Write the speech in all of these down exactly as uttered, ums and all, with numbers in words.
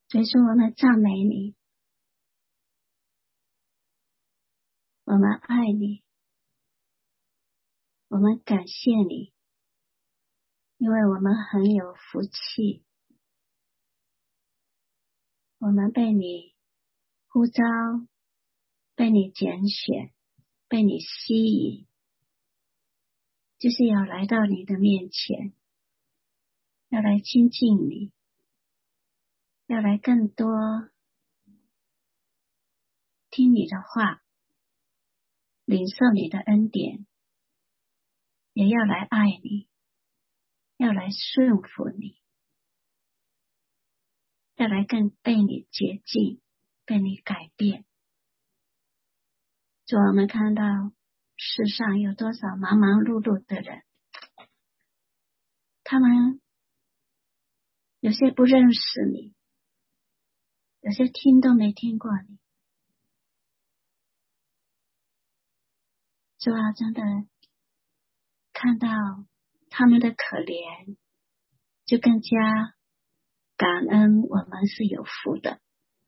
所以说我们赞美你，我们爱你，我们感谢你，因为我们很有福气，我们被你呼召，被你拣选，被你吸引，就是要来到你的面前，要来亲近你，要来更多听你的话，领受你的恩典，也要来爱你，要来顺服你，要来更被你洁净，被你改变。主，我们看到世上有多少忙忙碌碌的人，他们有些不认识你，有些听都没听过你。主啊，真的看到他们的可怜，就更加感恩我们是有福的。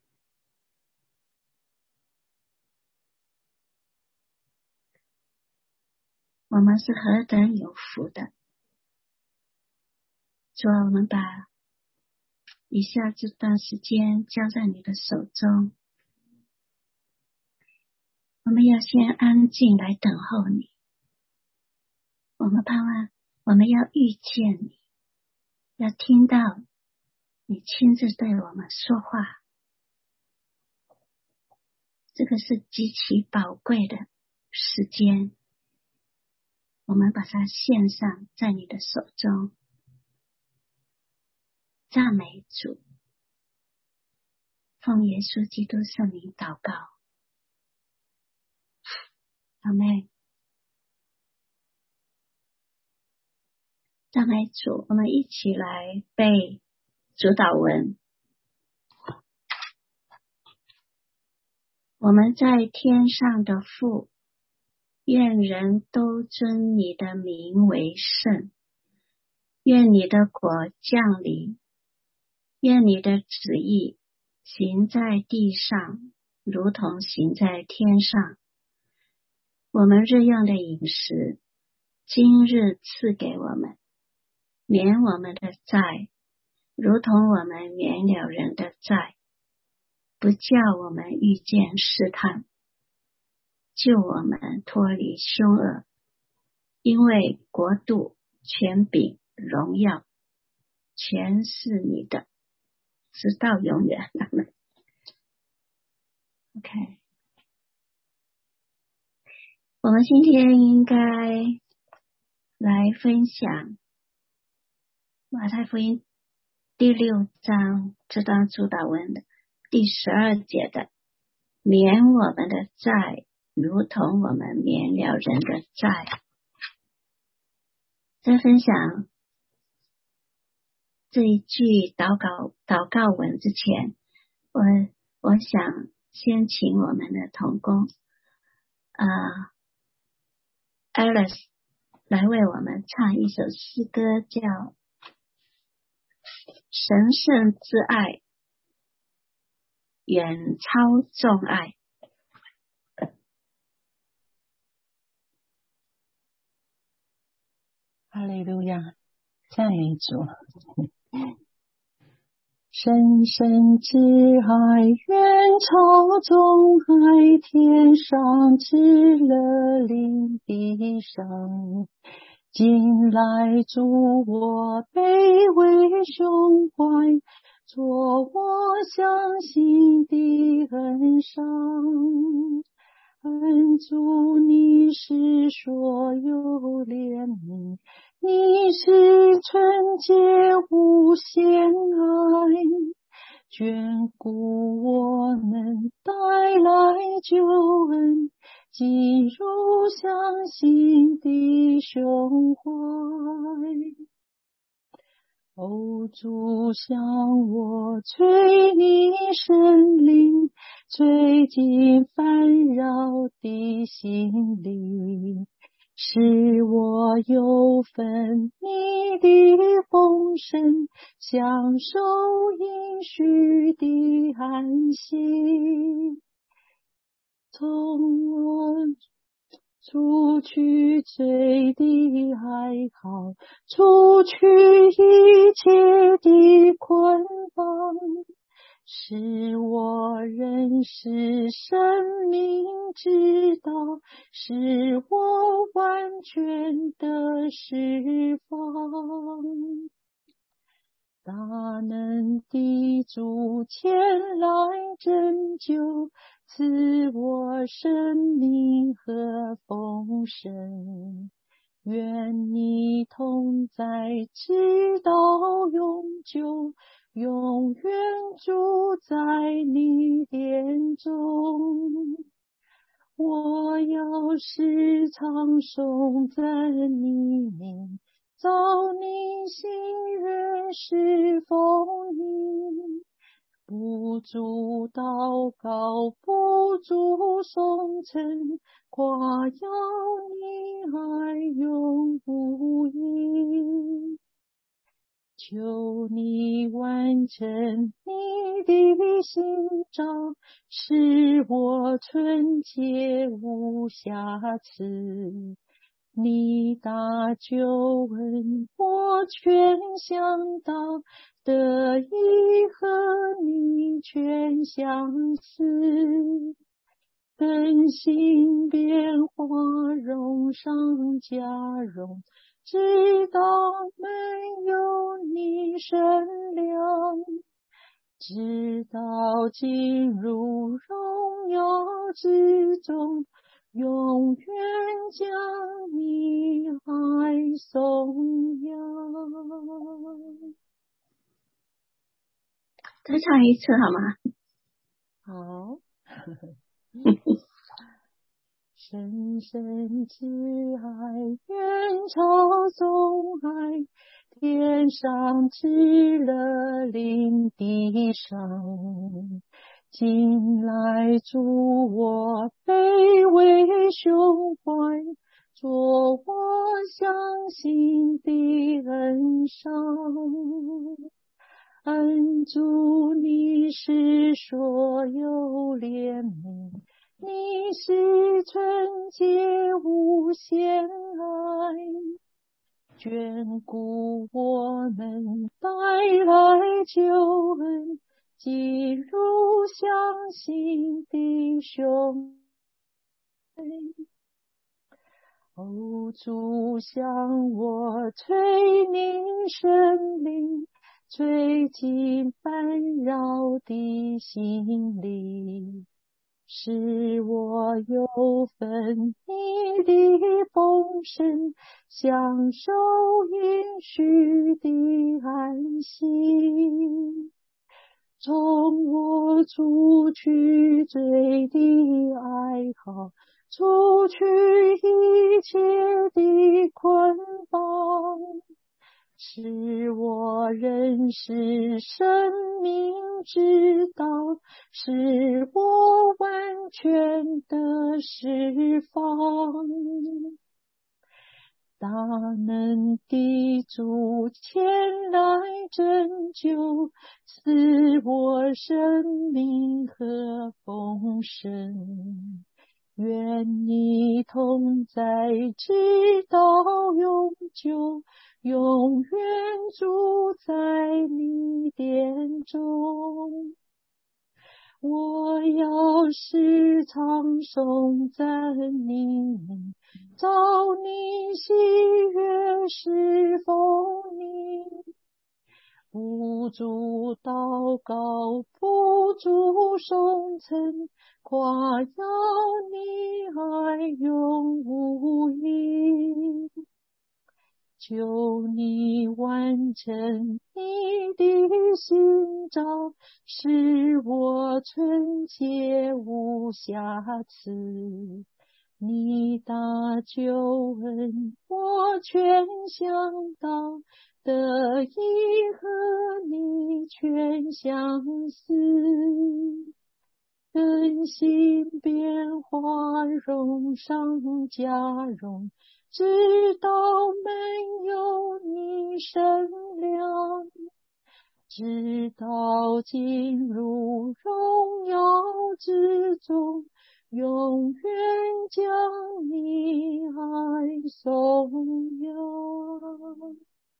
我们是何等有福的。主啊，我们把以下这段时间交在你的手中，我们要先安静来等候你，我们盼望我们要遇见你，要听到你亲自对我们说话，这个是极其宝贵的时间，我们把它献上在你的手中。赞美主，奉耶稣基督圣名祷告，阿们。赞美主，我们一起来背主祷文。我们在天上的父，愿人都尊你的名为圣，愿你的国降临，愿你的旨意行在地上，如同行在天上。我们日用的饮食，今日赐给我们，免我们的债，如同我们免了人的债，不叫我们遇见试探，救我们脱离凶恶。因为国度、权柄、荣耀，全是你的，直到永远。OK， 我们今天应该来分享马太福音第六章这段主祷文的第十二节的，免我们的债，如同我们免了人的债。在分享这一句祷告祷告文之前，我我想先请我们的同工啊、呃、Alice 来为我们唱一首诗歌，叫《神圣之爱远超众爱》。 哈利路亚，赞美主。神圣之爱远超众爱，天上之乐临地上。近来主我卑微胸怀，做我相信的恩赏。恩主，你是所有怜悯，你是纯洁无限爱，眷顾我们，带来救恩，进入相信的胸怀。哦，主向我吹你神灵，最近烦扰的心灵， 使我有份你的丰盛，享受应许的安息。从我除去罪的哀嚎，除去一切的捆绑，使我认识生命之道，使我完全的释放。大能的主前来拯救，赐我生命和丰盛。愿你同在直到永久，永远住在你殿中。我要时常颂赞你名，照你心愿侍奉你。不住祷告，不住颂称，夸耀你爱永不移。求你完成你的心照，使我纯洁无瑕疵。你大救恩我全想到，得以和你全相似。更新变化，荣上加荣，直到没有你身量，直到进入荣耀之中，永远将你爱颂扬。 再唱一次好吗？ 好。深深之爱远超纵海，天上之乐临地上。近来主我卑微胸怀，做我相信的恩赏。恩主你是所有怜悯，你是纯洁无限爱，眷顾我们带来救恩，进入相信的兄妹。哦，主向我吹你生灵，吹进烦扰的心里，使我有份你的丰盛，享受应许的安息。从我除去罪的哀嚎，除去一切的捆绑，使我认识生命之道，使我完全的释放。大能的主前来拯救，赐我生命和丰盛。愿你同在直到永久，永远住在你殿中。我要时常颂赞你名，照你喜悦侍奉你。不住祷告，不住颂称，夸耀你爱永无异。求你完成你的心照，使我纯洁无瑕疵。你大救恩我全想到，得以和你全相似。更新变化，荣上加荣， 直到没有你身量，直到进入荣耀之中，永远将你爱颂扬。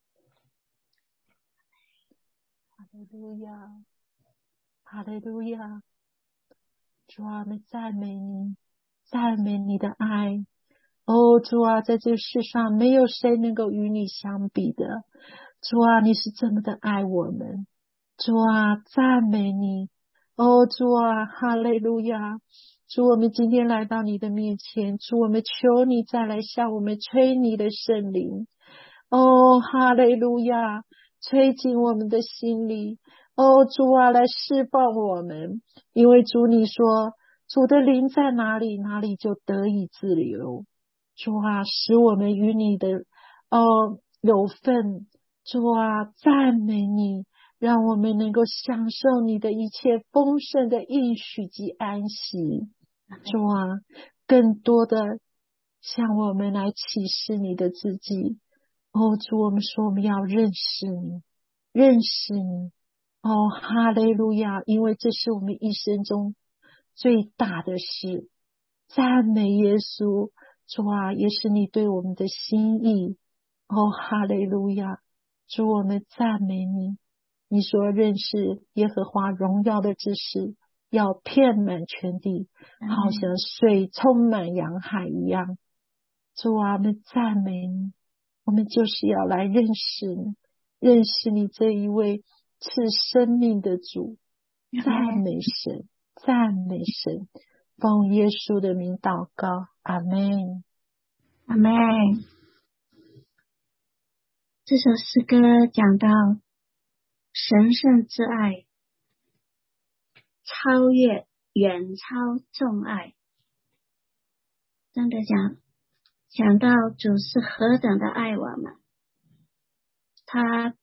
哈利路亚，哈利路亚！主啊，我们赞美你，赞美你的爱。哦，主啊，在这世上没有谁能够与你相比的。主啊，你是这么的爱我们。主啊，赞美你。哦，主啊，哈利路亚！主，我们今天来到你的面前，主，我们求你再来向我们吹你的圣灵。哦，哈利路亚！吹进我们的心里。哦，主啊，来释放我们。因为主你说，主的灵在哪里，哪里就得以自由。主啊，使我们与你的哦有份。主啊，赞美你，让我们能够享受你的一切丰盛的应许及安息。主啊，更多的向我们来启示你的自己。哦，主，我们说我们要认识你，认识你。哦，哈利路亚！因为这是我们一生中最大的事。赞美耶稣。主啊，也是你对我们的心意。哦，哈利路亚！主，我们赞美你。你说认识耶和华荣耀的知识要遍满全地，好像水充满洋海一样。主啊，我们赞美你。我们就是要来认识你，认识你这一位赐生命的主。赞美神，赞美神。奉耶稣的名祷告，阿们， 阿们。这首诗歌讲到神圣之爱超越远超众爱，真的讲想到主是何等的爱我们，他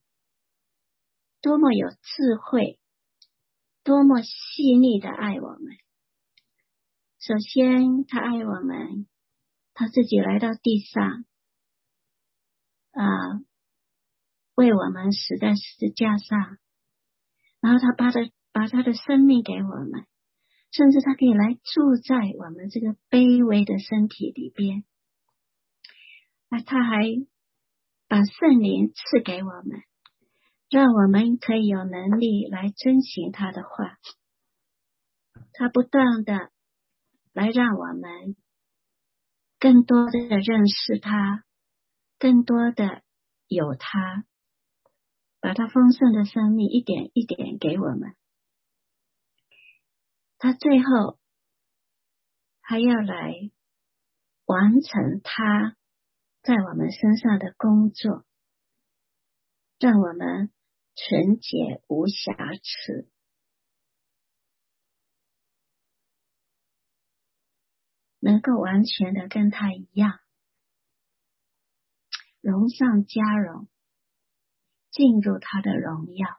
多么有智慧，多么细腻的爱我们。首先他爱我们，他自己来到地上啊、呃，为我们死在十字架上，然后他把他把他的生命给我们，甚至他可以来住在我们这个卑微的身体里边。啊，他还把圣灵赐给我们，让我们可以有能力来遵行他的话。他不断的来让我们更多的认识他，更多的有他，把他丰盛的生命一点一点给我们。他最后还要来完成他在我们身上的工作，让我们纯洁无瑕疵。能够完全的跟他一样，荣上加荣，进入他的荣耀。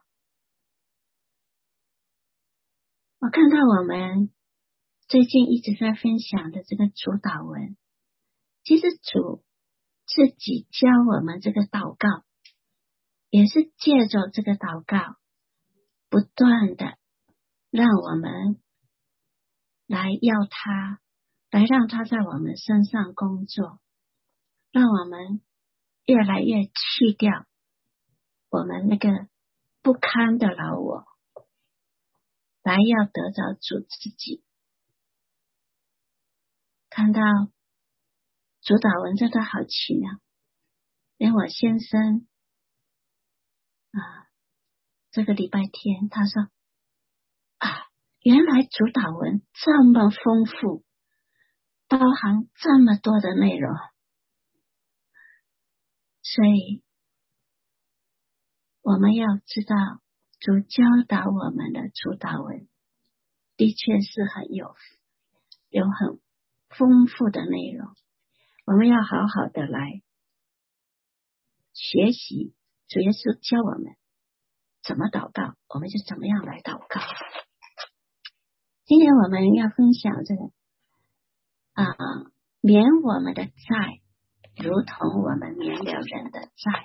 我看到我们最近一直在分享的这个主祷文，其实主自己教我们这个祷告，也是借着这个祷告不断的让我们来要他，来让他在我们身上工作，让我们越来越去掉我们那个不堪的老我，来要得着主自己。看到主祷文真的好奇妙，连我先生啊，这个礼拜天他说啊，原来主祷文这么丰富，包含这么多的内容，所以我们要知道主教导我们的主祷文的确是很有有很丰富的内容，我们要好好的来学习主耶稣教我们怎么祷告，我们就怎么样来祷告。今天我们要分享这个啊，免我们的债， 如同我们免了人的债。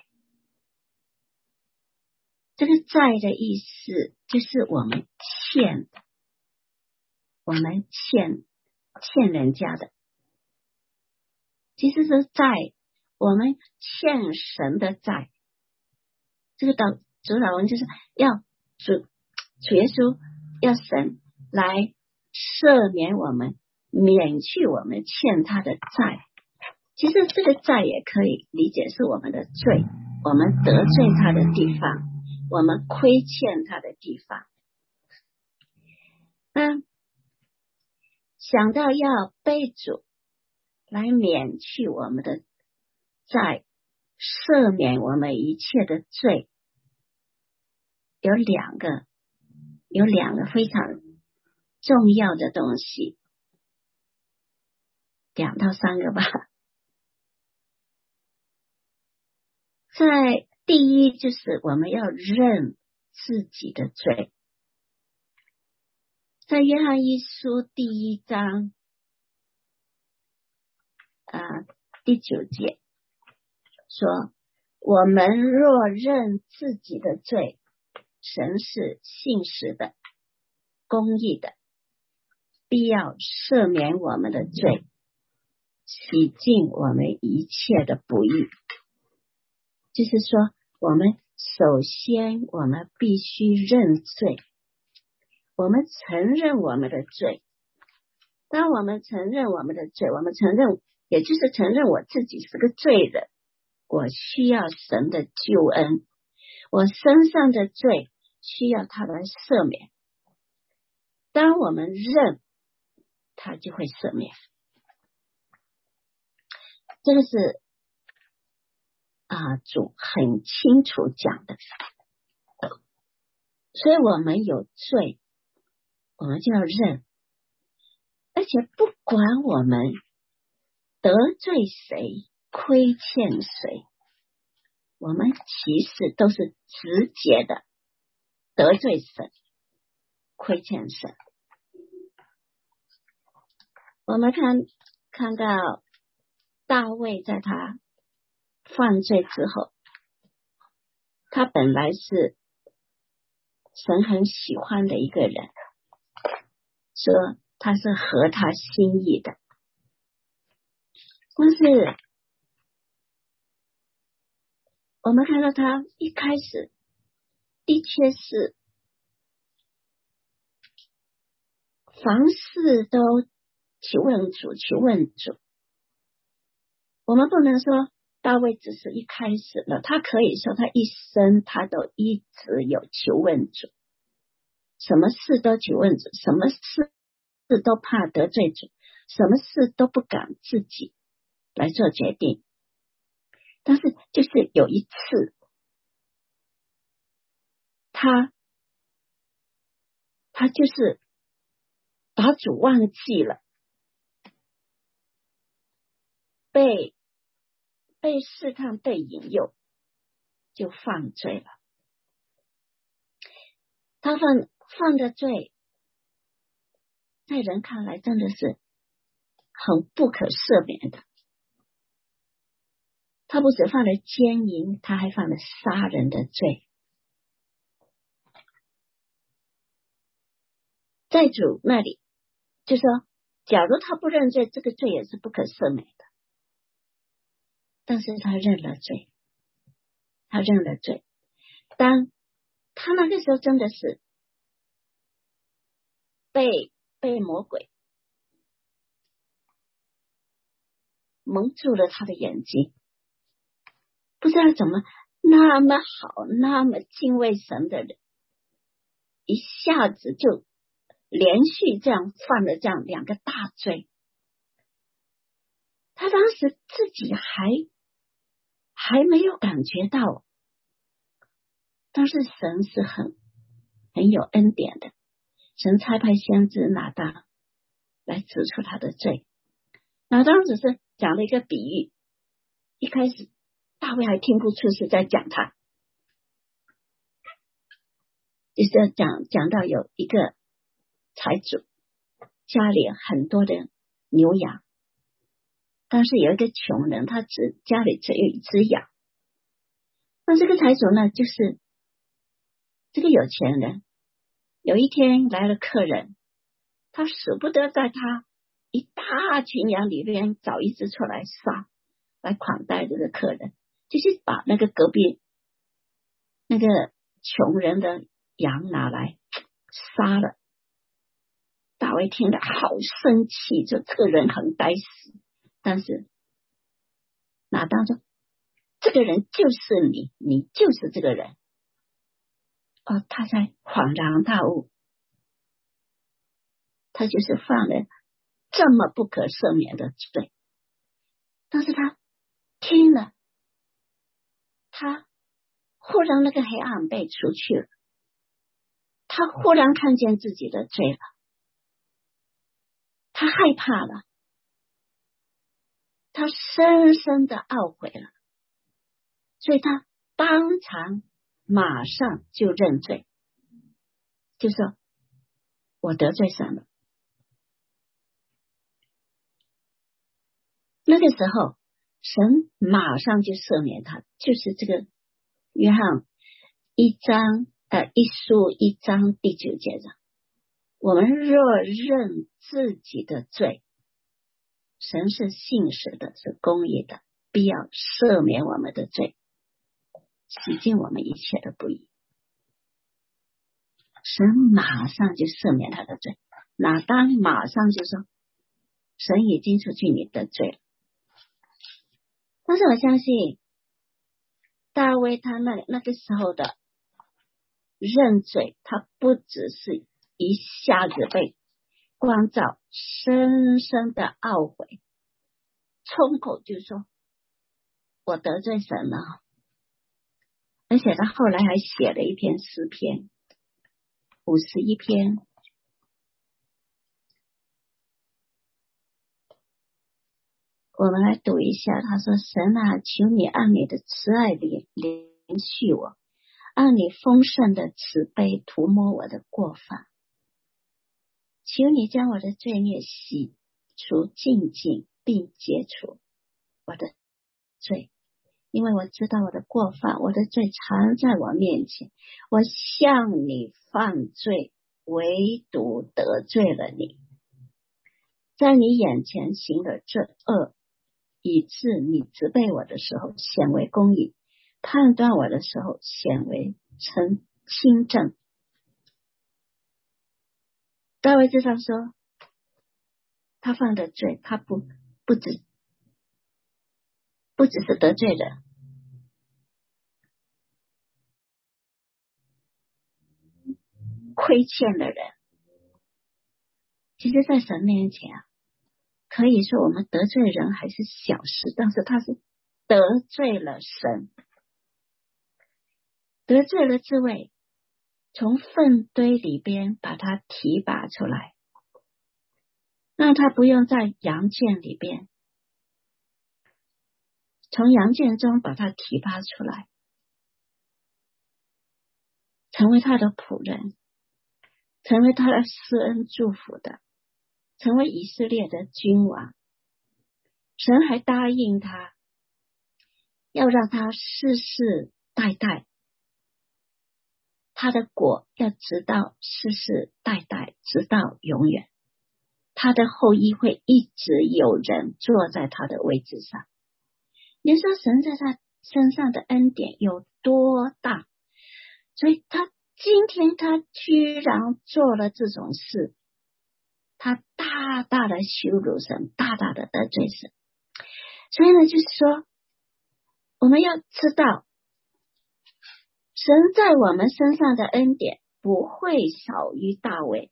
这个债的意思就是我们欠的，我们欠欠人家的，其实是债，我们欠神的债。这个导主导文就是要主主耶稣要神来赦免我们，免去我们欠他的债。其实这个债也可以理解是我们的罪，我们得罪他的地方，我们亏欠他的地方。那想到要被主来免去我们的债，赦免我们一切的罪，有两个有两个非常重要的东西，两到三个吧。在第一就是我们要认自己的罪，在约翰一书第一章啊、呃、第九节说，我们若认自己的罪，神是信实的公义的，必要赦免我们的罪，洗净我们一切的不义。就是说我们首先我们必须认罪，我们承认我们的罪。当我们承认我们的罪，我们承认也就是承认我自己是个罪人，我需要神的救恩，我身上的罪需要他来赦免。当我们认，他就会赦免。这个是啊，主很清楚讲的。所以我们有罪，我们就要认，而且不管我们得罪谁，亏欠谁，我们其实都是直接的得罪神，亏欠神。我们看看到大卫在他犯罪之后，他本来是神很喜欢的一个人，说他是合他心意的，但是我们看到他一开始的确是凡事都去问主去问主。我们不能说大卫只是一开始了，他可以说他一生他都一直有求问主，什么事都求问主，什么事都怕得罪主，什么事都不敢自己来做决定。但是就是有一次他他就是把主忘记了，被被试探被引诱，就犯罪了。他犯犯的罪在人看来真的是很不可赦免的。他不只犯了奸淫，他还犯了杀人的罪。在主那里就说，假如他不认罪，这个罪也是不可赦免的。但是他认了罪，他认了罪。当他那个时候真的是被被魔鬼蒙住了他的眼睛，不知道怎么那么好那么敬畏神的人，一下子就连续这样犯了这样两个大罪。他当时自己还还没有感觉到，但是神是很很有恩典的，神差派先知拿当来指出他的罪。拿当只是讲了一个比喻，一开始大卫还听不出是在讲他，就是讲讲到有一个财主家里很多的牛羊， 但是有一个穷人，他只家里只有一只羊。那这个财主呢，就是这个有钱人。有一天来了客人，他舍不得在他一大群羊里边找一只出来杀，来款待这个客人，就是把那个隔壁那个穷人的羊拿来杀了。大卫听了好生气，就这个人很该死。但是拿当说这个人就是你，你就是这个人。哦，他才恍然大悟，他就是犯了这么不可赦免的罪。但是他听了，他忽然那个黑暗被除去了，他忽然看见自己的罪了，他害怕了，他深深的懊悔了，所以他当场马上就认罪，就说我得罪神了。那个时候神马上就赦免他，就是这个约翰一章呃一书一章第九节上，我们若认自己的罪，神是信实的，是公义的，必要赦免我们的罪，洗净我们一切的不义。神马上就赦免他的罪，拿当马上就说神已经除去你的罪了。但是我相信大卫他那那个时候的认罪，他不只是一下子被光照，深深的懊悔，冲口就说我得罪神了。而且他后来还写了一篇诗篇，五十一篇。我们来读一下，他说神啊，求你按你的慈爱怜怜恤我，按你丰盛的慈悲涂抹我的过犯，求你将我的罪孽洗除净尽，并解除我的罪，因为我知道我的过犯，我的罪常在我面前，我向你犯罪，唯独得罪了你，在你眼前行了这恶，以致你责备我的时候显为公义，判断我的时候显为成清正。大卫知道说他犯的罪，他不不止不只是得罪人，亏欠了人。其实在神面前啊，可以说我们得罪人还是小事，但是他是得罪了神，得罪了这位从粪堆里边把他提拔出来，让他不用在羊圈里边，从羊圈中把他提拔出来，成为他的仆人，成为他的施恩祝福的，成为以色列的君王。神还答应他，要让他世世代代，他的国要直到世世代代，直到永远，他的后裔会一直有人坐在他的位置上。你说神在他身上的恩典有多大？所以他今天他居然做了这种事，他大大的羞辱神，大大的得罪神。所以呢，就是说我们要知道神在我们身上的恩典不会少于大卫。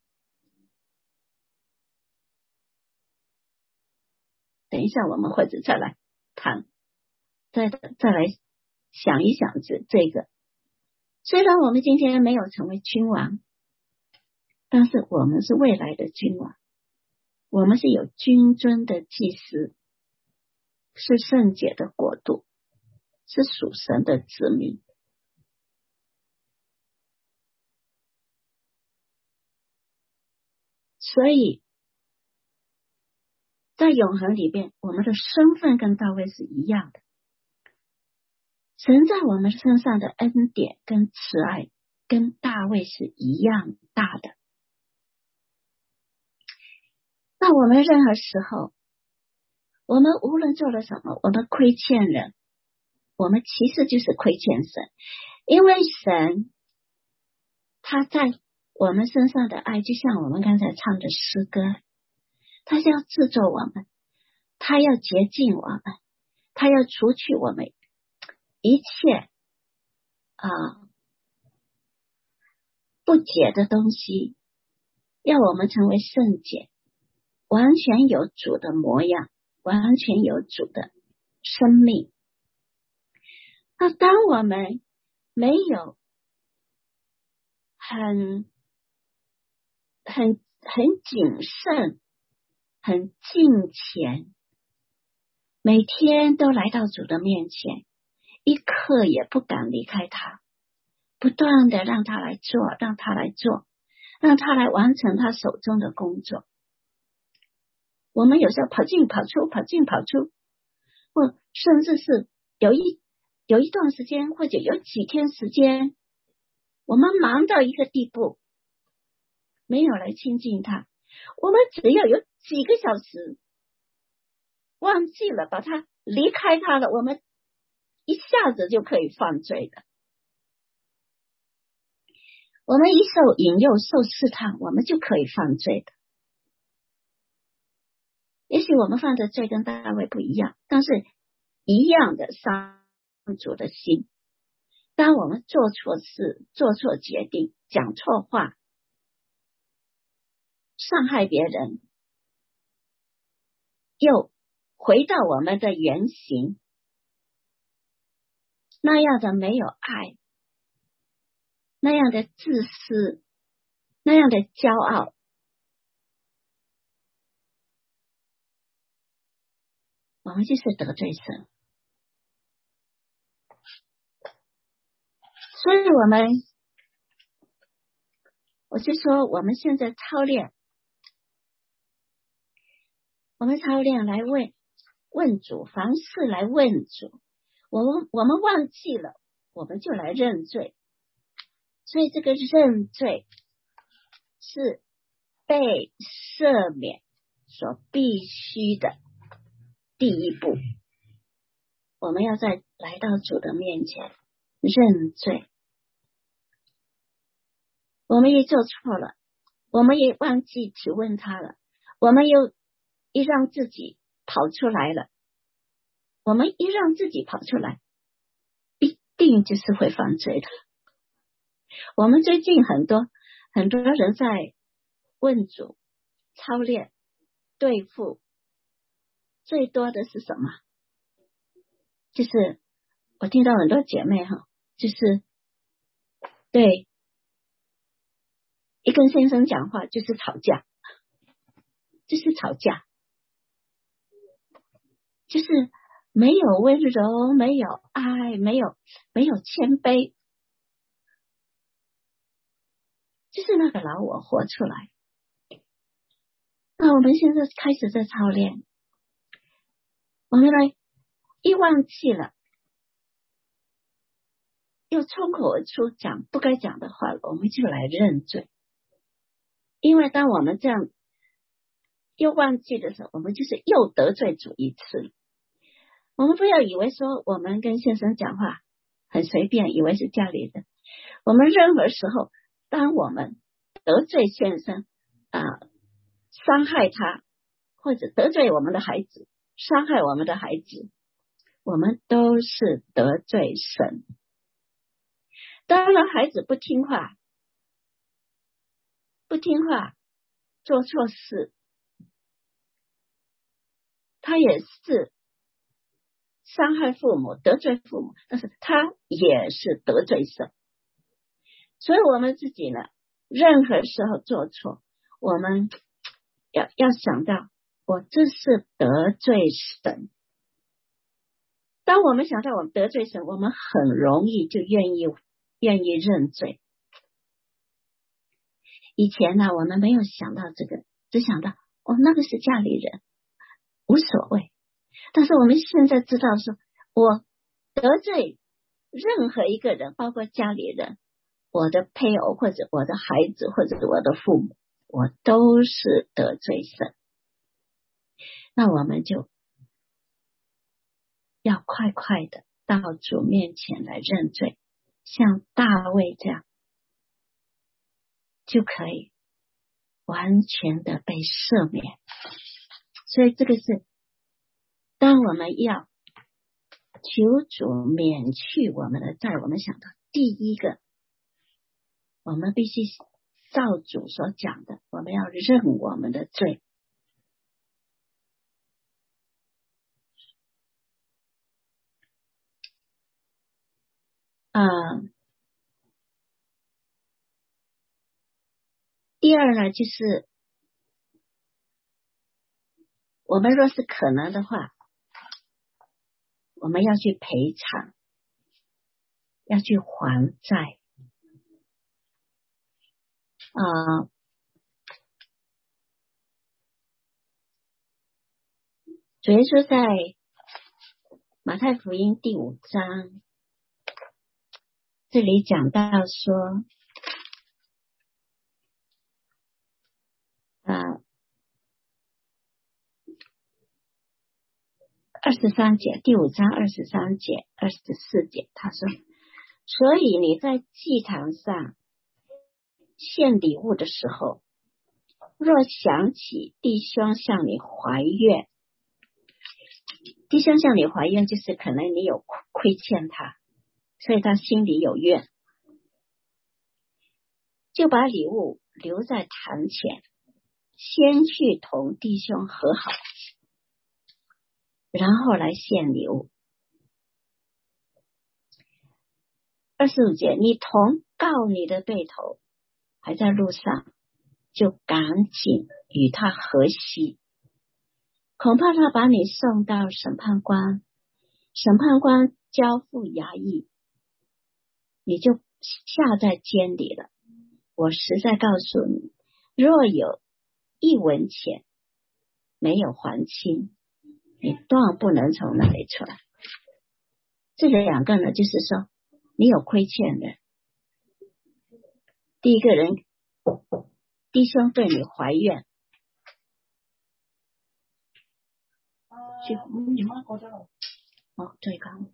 等一下我们或者再来谈，再再来想一想这这个。虽然我们今天没有成为君王，但是我们是未来的君王，我们是有君尊的祭司，是圣洁的国度，是属神的子民。所以在永恒里边，我们的身份跟大卫是一样的。神在我们身上的恩典跟慈爱跟大卫是一样大的。那我们任何时候，我们无论做了什么，我们亏欠人，我们其实就是亏欠神。因为神他在我们身上的爱，就像我们刚才唱的诗歌，他要制作我们，他要洁净我们，他要除去我们一切啊、呃、不洁的东西，要我们成为圣洁，完全有主的模样，完全有主的生命。那当我们没有很很很谨慎很敬虔，每天都来到主的面前，一刻也不敢离开他，不断的让他来做，让他来做，让他来完成他手中的工作。我们有时候跑进跑出，跑进跑出，或甚至是有一有一段时间，或者有几天时间，我们忙到一个地步，没有来亲近他，我们只要有几个小时忘记了把他离开他了，我们一下子就可以犯罪的。我们一受引诱受试探，我们就可以犯罪的。也许我们犯的罪跟大卫不一样，但是一样的伤主的心。当我们做错事，做错决定，讲错话，伤害别人，又回到我们的原形，那样的没有爱，那样的自私，那样的骄傲，我们就是得罪神。所以我们我就说我们现在操练，我们操练来问问主，凡事来问主，我们我们忘记了，我们就来认罪。所以这个认罪是被赦免所必须的第一步。我们要再来到主的面前认罪。我们也做错了，我们也忘记提问他了，我们又一让自己跑出来了，我们一让自己跑出来，必定就是会犯罪的。我们最近很多很多人在问主操练对付，最多的是什么？就是我听到很多姐妹哈，就是对一跟先生讲话就是吵架，就是吵架，就是没有温柔，没有爱，没有没有谦卑，就是那个老我活出来。那我们现在开始在操练，我们来一忘记了，又冲口而出讲不该讲的话了，我们就来认罪。因为当我们这样又忘记的时候，我们就是又得罪主一次。我们不要以为说我们跟先生讲话很随便，以为是家里人。我们任何时候，当我们得罪先生啊、呃，伤害他，或者得罪我们的孩子，伤害我们的孩子，我们都是得罪神。当然孩子不听话不听话做错事，他也是伤害父母，得罪父母，但是他也是得罪神。所以我们自己呢，任何时候做错，我们要要想到我这是得罪神。当我们想到我们得罪神，我们很容易就愿意愿意认罪。以前呢，我们没有想到这个，只想到哦，那个是家里人， 无所谓。但是我们现在知道说，我得罪任何一个人，包括家里人，我的配偶或者我的孩子或者我的父母，我都是得罪神。那我们就要快快的到主面前来认罪，像大卫这样，就可以完全的被赦免。所以这个是当我们要求主免去我们的债，我们想到第一个，我们必须照主所讲的，我们要认我们的罪。啊、呃，第二呢，就是我们若是可能的话，我们要去赔偿，要去还债。啊、呃，主耶稣在马太福音第五章这里讲到说，呃，二十三节，第五章二十三节、二十四节，他说：所以你在祭坛上献礼物的时候，若想起弟兄向你怀怨，弟兄向你怀怨就是可能你有亏欠他，所以他心里有怨，就把礼物留在坛前，先去同弟兄和好，然后来献礼物。二十五节，你同告你的对头还在路上，就赶紧与他和稀，恐怕他把你送到审判官，审判官交付衙役，你就下在监里了。我实在告诉你，若有一文钱没有还清，你断不能从那里出来。这两个呢，就是说你有亏欠的。第一个人，弟兄对你怀怨，去你妈过到哦，对，刚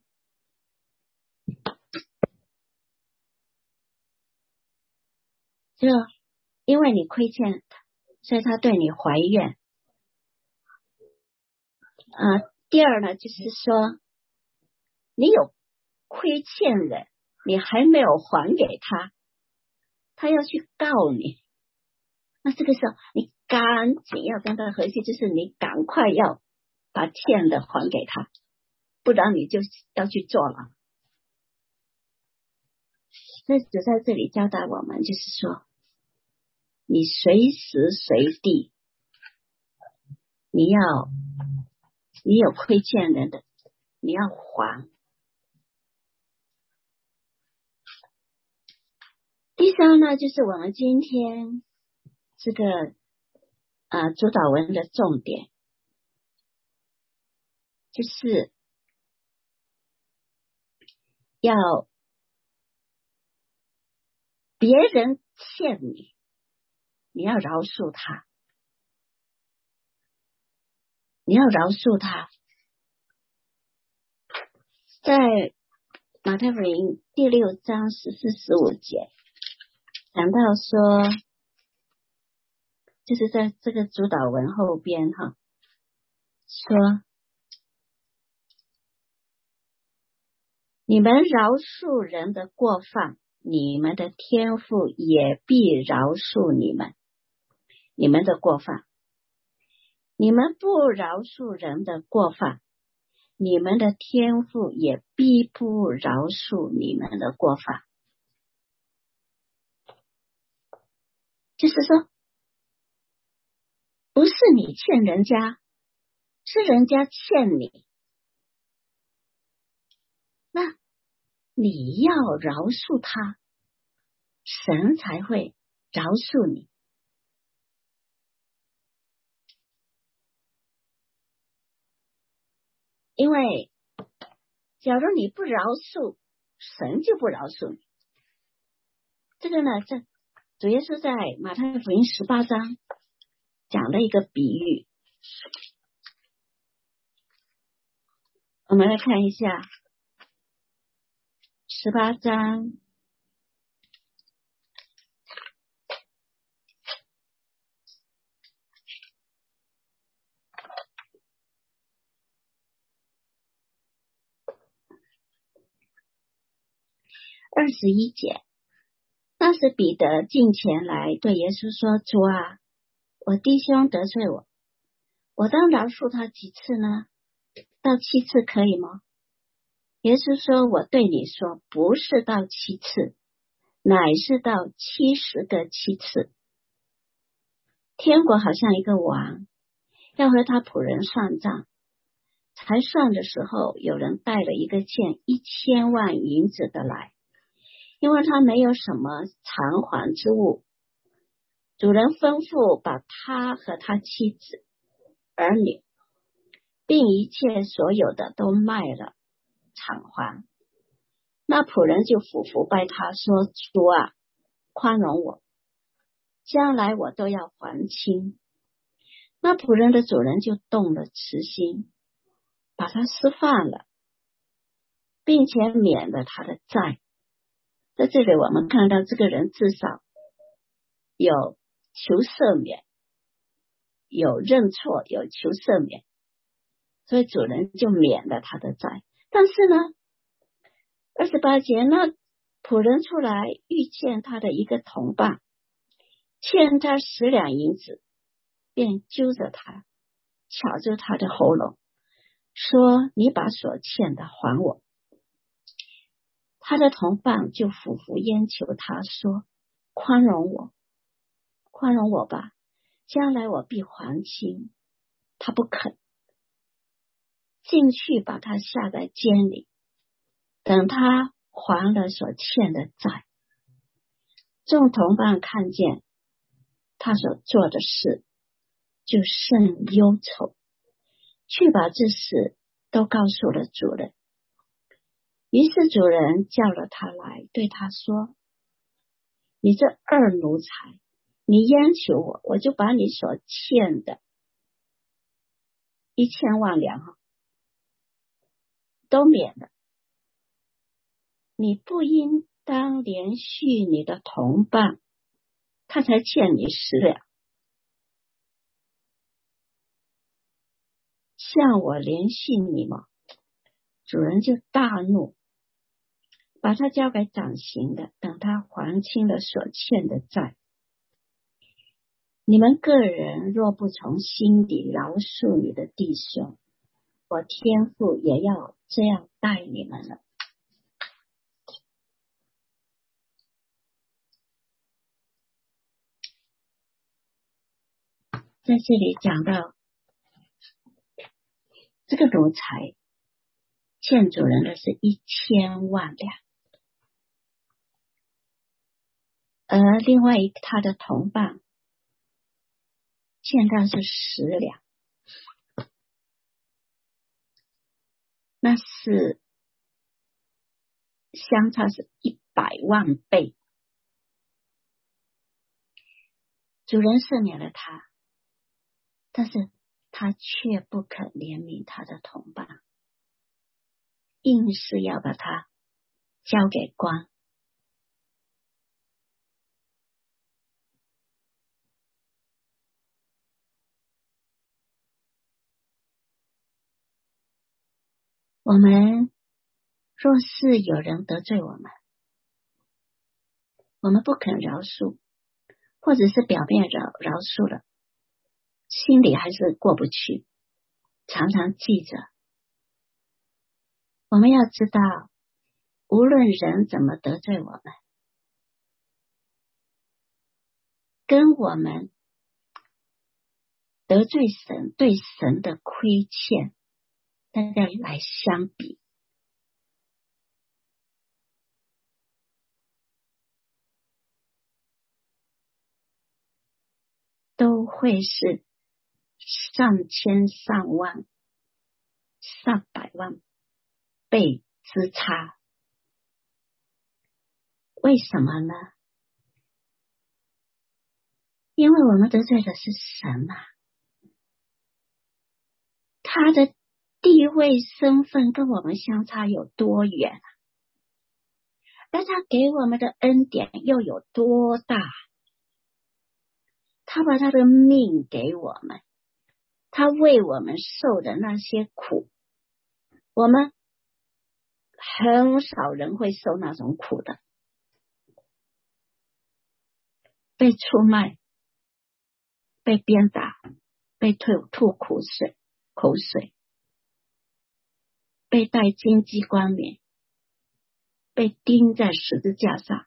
就因为你亏欠，所以他对你怀怨。啊、呃，第二呢，就是说你有亏欠的，你还没有还给他，他要去告你，那这个时候你赶紧要跟他和解，就是你赶快要把欠的还给他，不然你就要去坐牢。那只在这里教导我们，就是说你随时随地你要你有亏欠人的，你要还。第三呢，就是我们今天这个呃主导文的重点，就是要别人欠你，你要饶恕他，你要饶恕他。在马太福音第六章十四、十五节讲到说，就是在这个主导文后边哈，说你们饶恕人的过犯，你们的天父也必饶恕你们你们的过犯。你们不饶恕人的过犯，你们的天父也必不饶恕你们的过犯。就是说，不是你欠人家，是人家欠你，那你要饶恕他，神才会饶恕你。 因为假如你不饶恕，神就不饶恕你。这个呢，这主耶稣在马太福音十八章讲了一个比喻，我们来看一下十八章二十一节。那时彼得近前来对耶稣说，主啊，我弟兄得罪我，我当饶恕他几次呢？到七次可以吗？耶稣说，我对你说，不是到七次，乃是到七十个七次。天国好像一个王要和他仆人算账，才算的时候，有人带了一个欠一千万银子的来，因为他没有什么偿还之物。主人吩咐把他和他妻子、儿女，并一切所有的都卖了偿还。那仆人就俯伏拜他说，主啊，宽容我，将来我都要还清。那仆人的主人就动了慈心，把他释放了，并且免了他的债。在这里我们看到这个人至少有求赦免，有认错，有求赦免，所以主人就免了他的债。但是呢，二十八节，那仆人出来遇见他的一个同伴，欠他十两银子，便揪着他，掐住他的喉咙，说，你把所欠的还我。他的同伴就俯伏央求他说，宽容我，宽容我吧，将来我必还清。他不肯，进去把他下在监里，等他还了所欠的债。众同伴看见他所做的事，就甚忧愁，去把这事都告诉了主人。于是主人叫了他来，对他说，你这二奴才，你央求我，我就把你所欠的一千万两都免了。你不应当连续你的同伴，他才欠你十两，向我连续你吗？主人就大怒，把他交给掌刑的，等他还清了所欠的债。你们个人若不从心底饶恕你的弟兄，我天父也要这样待你们了。在这里讲到这个奴才欠主人的是一千万两，而另外一个他的同伴欠他是十两，那是相差是一百万倍。主人赦免了他，但是他却不肯怜悯他的同伴，硬是要把他交给官。我们若是有人得罪我们，我们不肯饶恕，或者是表面饶饶恕了，心里还是过不去，常常记着。我们要知道，无论人怎么得罪我们，跟我们得罪神对神的亏欠，大家来相比，都会是上千上万上百万倍之差。为什么呢？因为我们得罪的是神啊，他的地位身份跟我们相差有多远啊？而他给我们的恩典又有多大？他把他的命给我们，他为我们受的那些苦，我们很少人会受那种苦的。被出卖，被鞭打，被吐吐苦水口水，被戴荆棘冠冕，被钉在十字架上。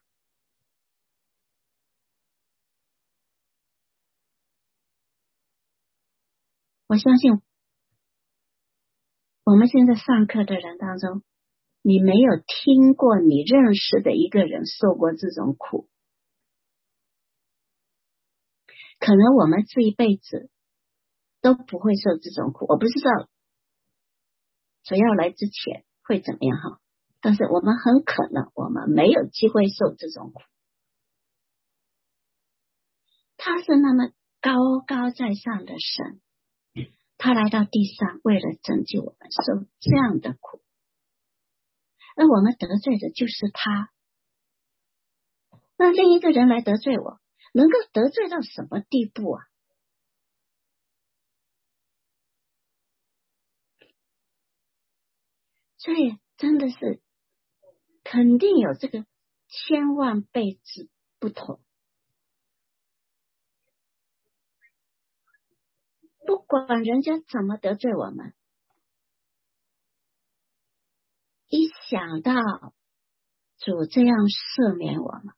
我相信我们现在上课的人当中，你没有听过你认识的一个人受过这种苦。可能我们这一辈子都不会受这种苦，我不知道主要来之前会怎么样哈，但是我们很可能我们没有机会受这种苦。他是那么高高在上的神，他来到地上为了拯救我们受这样的苦，而我们得罪的就是他。那另一个人来得罪我，能够得罪到什么地步啊？所以真的是肯定有这个千万倍之不同。不管人家怎么得罪我们，一想到主这样赦免我们，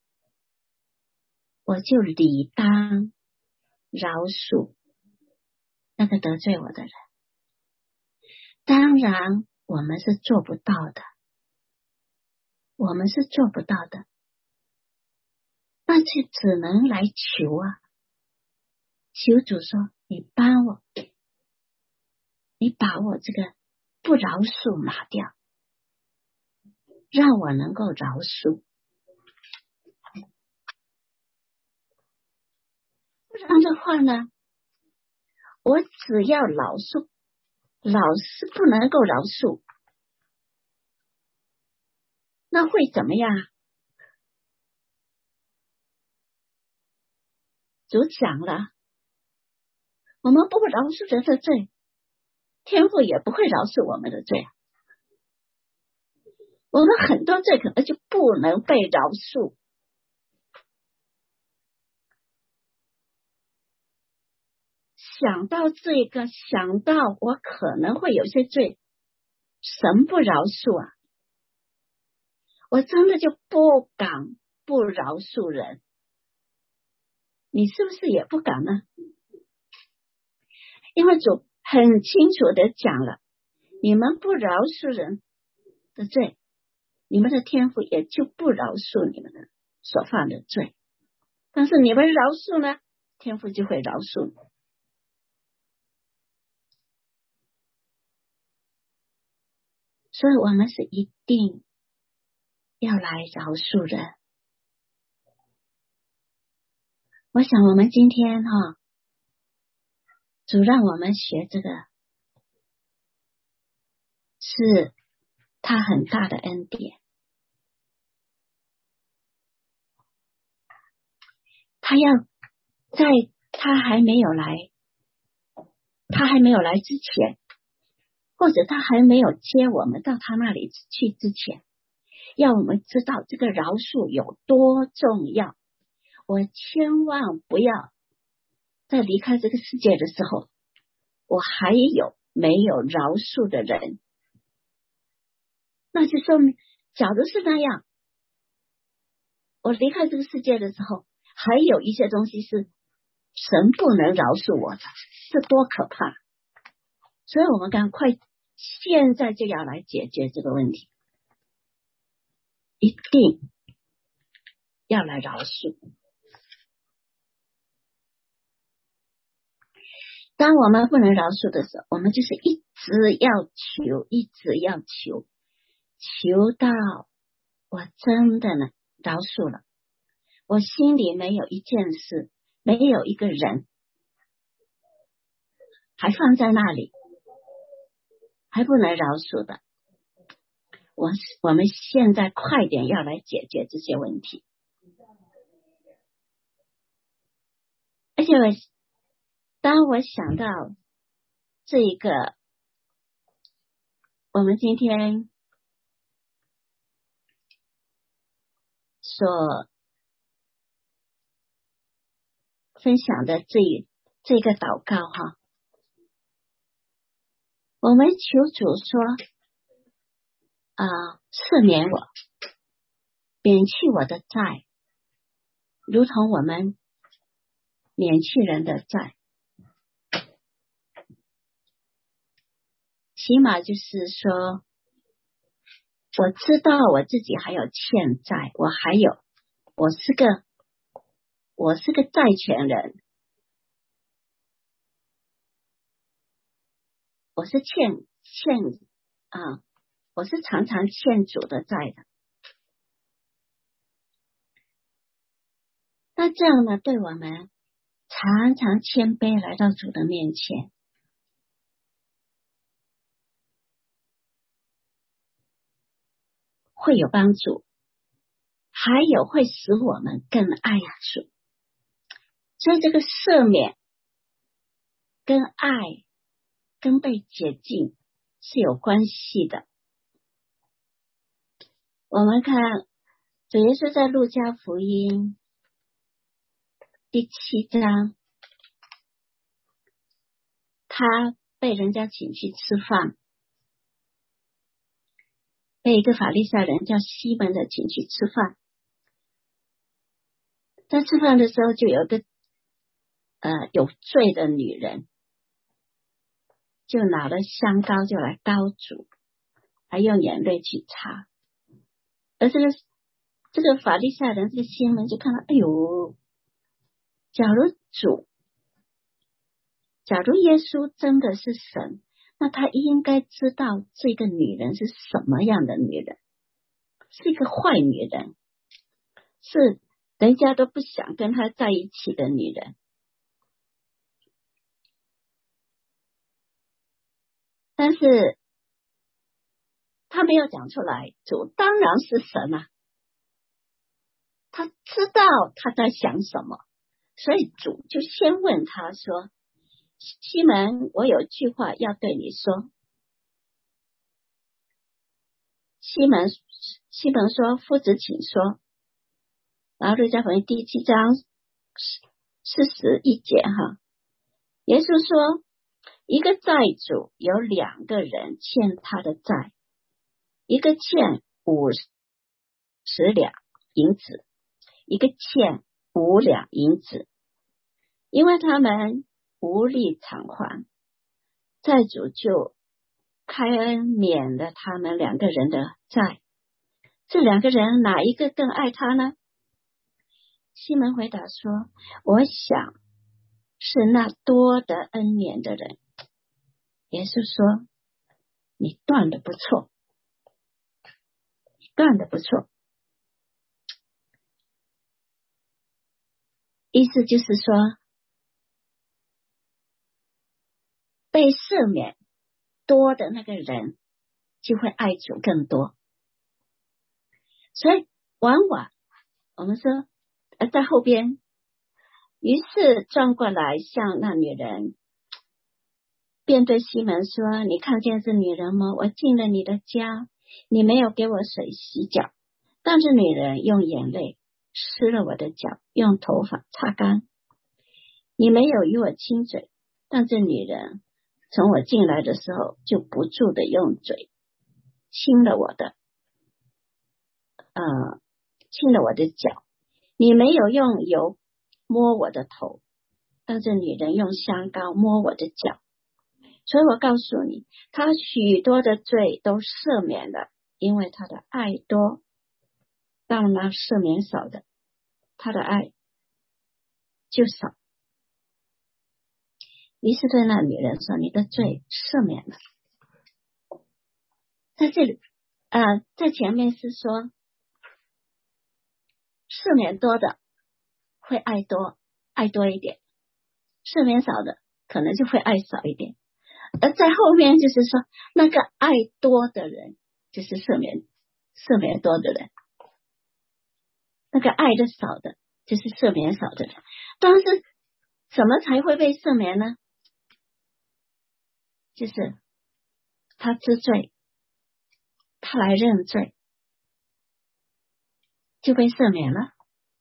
我就理当饶恕那个得罪我的人。当然我们是做不到的，我们是做不到的，那就只能来求啊，求主说你帮我，你把我这个不饶恕拿掉，让我能够饶恕。不然的话呢，我只要饶恕，老是不能够饶恕，那会怎么样？主讲了，我们不饶恕人的罪，天父也不会饶恕我们的罪。我们很多罪可能就不能被饶恕。想到这个，想到我可能会有些罪，神不饶恕啊，我真的就不敢不饶恕人。你是不是也不敢呢？因为主很清楚的讲了，你们不饶恕人的罪，你们的天父也就不饶恕你们的所犯的罪。但是你们饶恕呢，天父就会饶恕你。所以我们是一定要来饶恕人。我想我们今天哈、哦，主让我们学这个，是他很大的恩典。他要在他还没有来，他还没有来之前，或者他还没有接我们到他那里去之前，要我们知道这个饶恕有多重要。我千万不要在离开这个世界的时候，我还有没有饶恕的人，那就说明假如是那样，我离开这个世界的时候，还有一些东西是神不能饶恕我的，这多可怕。所以我们赶快现在就要来解决这个问题，一定要来饶恕。当我们不能饶恕的时候，我们就是一直要求，一直要求，求到我真的呢饶恕了，我心里没有一件事，没有一个人还放在那里，还不能饶恕的。我我们现在快点要来解决这些问题。而且我当我想到这一个我们今天所分享的这一这个祷告哈，我们求主说啊、呃，赦免我，免去我的债，如同我们免去人的债。起码就是说，我知道我自己还有欠债，我还有，我是个，我是个债权人，我是欠欠啊，我是常常欠主的债的。那这样呢，对我们常常谦卑来到主的面前，会有帮助，还有会使我们更爱主。所以这个赦免跟爱跟被洁净是有关系的。我们看主耶稣在路加福音第七章，他被人家请去吃饭，被一个法利赛人叫西门的请去吃饭。在吃饭的时候，就有一个呃有罪的女人，就拿了香膏就来膏主，还用眼泪去擦。而这个这个法利赛人这个西门就看到，哎呦，假如主假如耶稣真的是神，那他应该知道这个女人是什么样的女人，是一个坏女人，是人家都不想跟他在一起的女人。但是他没有讲出来，主当然是神啊，他知道他在想什么，所以主就先问他说，西门，我有句话要对你说。西门西门说，夫子请说。然后路加福音第七章四十一节哈，耶稣说，一个债主有两个人欠他的债，一个欠五十两银子，一个欠五两银子，因为他们无力偿还，债主就开恩免了他们两个人的债。这两个人哪一个更爱他呢？西门回答说，我想是那多得恩免的人。耶稣说，你断的不错，你断的不错。意思就是说，被赦免多的那个人就会爱主更多。所以往往我们说呃，在后边，于是转过来向那女人便对西门说，你看见这女人吗？我进了你的家，你没有给我水洗脚，但是女人用眼泪湿了我的脚，用头发擦干。你没有与我亲嘴，但这女人从我进来的时候就不住的用嘴亲了我的呃，亲了我的脚。你没有用油摸我的头，但这女人用香膏摸我的脚。所以我告诉你，她许多的罪都赦免了，因为她的爱多。但那赦免少的，她的爱就少。于是对那女人说，你的罪赦免了。 在这里呃，在前面是说赦免多的会爱多爱多一点，赦免少的可能就会爱少一点。而在后面就是说，那个爱多的人就是赦免赦免多的人，那个爱的少的就是赦免少的人。但是什么才会被赦免呢？就是他知罪，他来认罪，就被赦免了。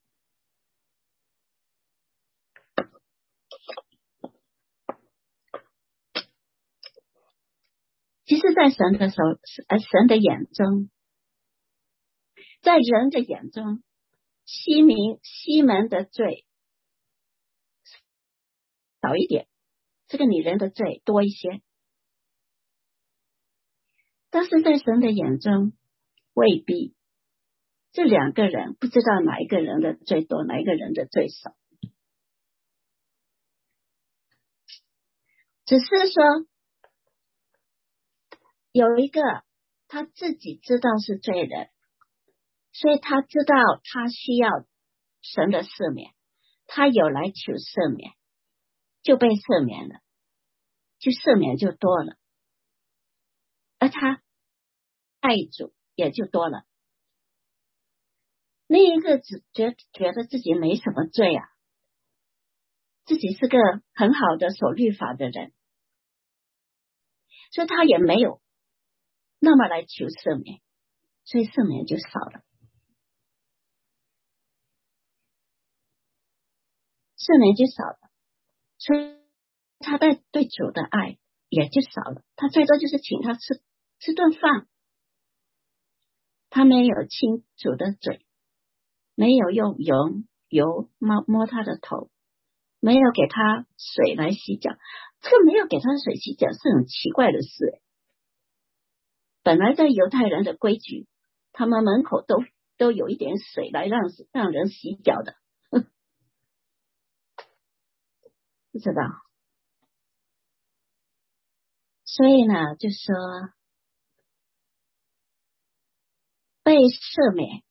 其实在神的手呃神的眼中，在人的眼中，西明西门的罪少一点，这个女人的罪多一些，但是在神的眼中未必，这两个人不知道哪一个人的罪多，哪一个人的罪少，只是说有一个他自己知道是罪人，所以他知道他需要神的赦免，他有来求赦免，就被赦免了，就赦免就多了，而他爱主也就多了。另一个只觉觉得自己没什么罪啊，自己是个很好的守律法的人，所以他也没有那么来求赦免，所以赦免就少了，赦免就少了，所以他对对主的爱也就少了。他最多就是请他吃吃顿饭，他没有亲主的嘴，没有用油油摸摸他的头，没有给他水来洗脚。这个没有给他水洗脚是很奇怪的事。本来在犹太人的规矩，他们门口都都有一点水来让让人洗脚的，不知道。所以呢，就说被赦免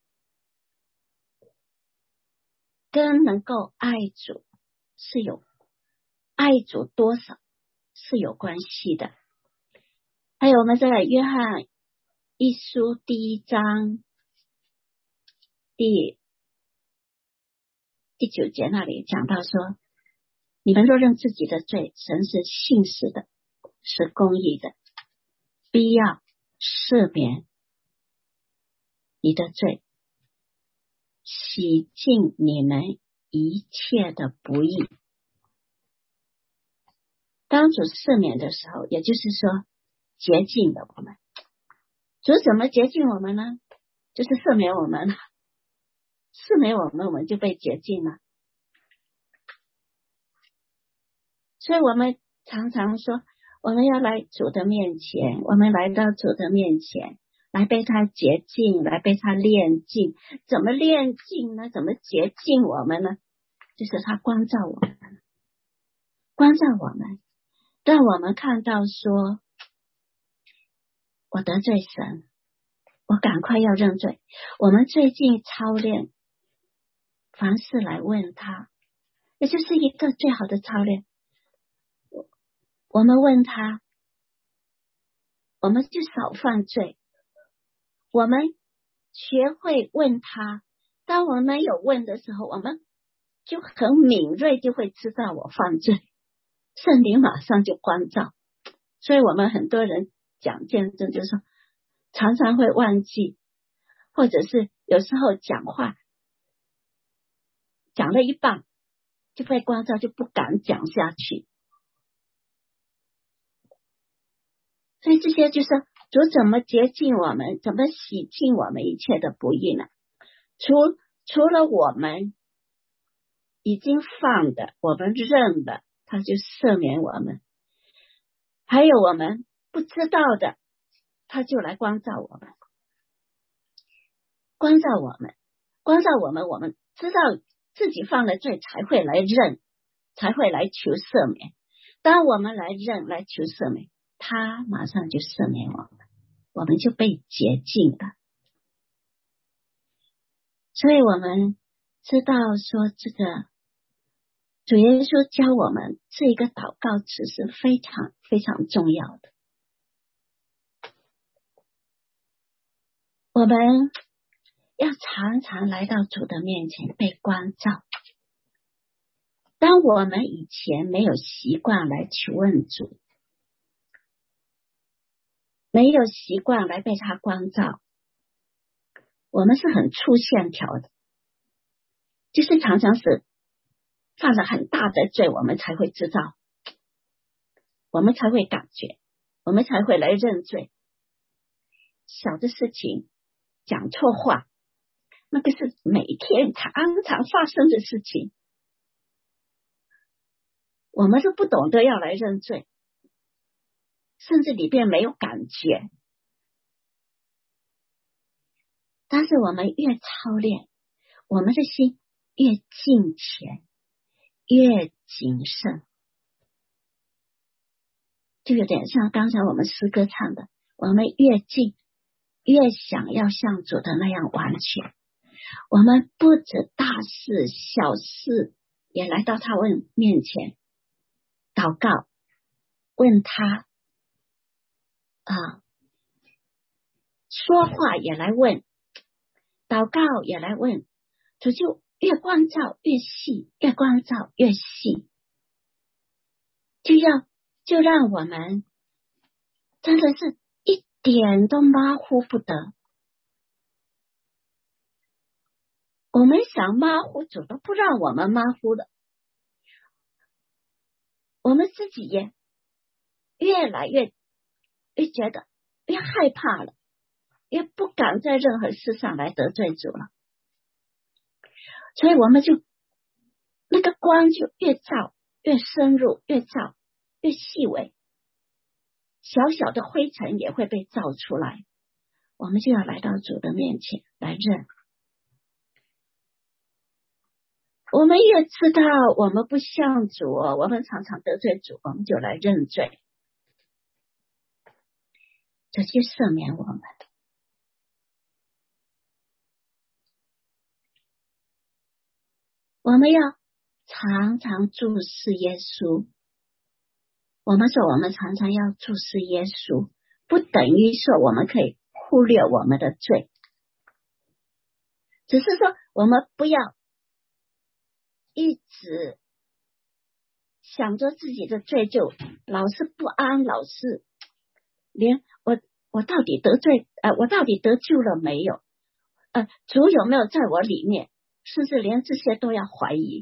跟能够爱主是有爱主多少是有关系的。还有我们在约翰一书第一章第第九节那里讲到说，你们若认自己的罪，神是信实的，是公义的，必要赦免你的罪，洗净你们一切的不义。当主赦免的时候，也就是说洁净了我们。主怎么洁净我们呢？就是赦免我们，赦免我们，我们就被洁净了。所以我们常常说，我们要来主的面前，我们来到主的面前，来被他洁净，来被他炼净。怎么炼净呢？怎么洁净我们呢？就是他光照我们，光照我们，让我们看到说，我得罪神，我赶快要认罪。我们最近操练，凡事来问他，也就是一个最好的操练。我们问他，我们就少犯罪。我们学会问他，当我们有问的时候，我们就很敏锐，就会知道我犯罪，圣灵马上就关照。所以我们很多人讲见证，就是说常常会忘记，或者是有时候讲话讲了一半就被关照，就不敢讲下去。所以这些就是主怎么洁净我们，怎么洗净我们一切的不义呢？除除了我们已经犯的，我们认的，他就赦免我们，还有我们不知道的，他就来光照我们，光照我们，光照我们，我们知道自己犯了罪，才会来认，才会来求赦免。当我们来认，来求赦免，他马上就赦免我们。 我们就被洁净了。所以我们知道说，这个主耶稣教我们这一个祷告词是非常非常重要的。我们要常常来到主的面前被光照。当我们以前没有习惯来求问主，没有习惯来被他光照，我们是很粗线条的，就是常常是犯了很大的罪，我们才会知道，我们才会感觉，我们才会来认罪。小的事情讲错话，那个是每天常常发生的事情，我们是不懂得要来认罪，甚至里边没有感觉。但是我们越操练，我们的心越敬虔，越谨慎，就有点像刚才我们诗歌唱的，我们越敬越想要像主的那样完全。我们不止大事小事也来到他问面前祷告，问他啊，说话也来问，祷告也来问，主就越光照越细，越光照越细，就要就让我们真的是一点都马虎不得。我们想马虎，主都不让我们马虎的。我们自己也越来越越觉得越害怕了，越不敢在任何事上来得罪主了。所以我们就那个光就越照越深入，越照越细微，小小的灰尘也会被照出来。我们就要来到主的面前来认。我们越知道我们不像主，我们常常得罪主，我们就来认罪，主就赦免我们。我们要常常注视耶稣。我们说我们常常要注视耶稣，不等于说我们可以忽略我们的罪，只是说我们不要一直想着自己的罪，就老是不安，老是连我我到底得罪呃，我到底得救了没有？呃，主有没有在我里面？甚至连这些都要怀疑。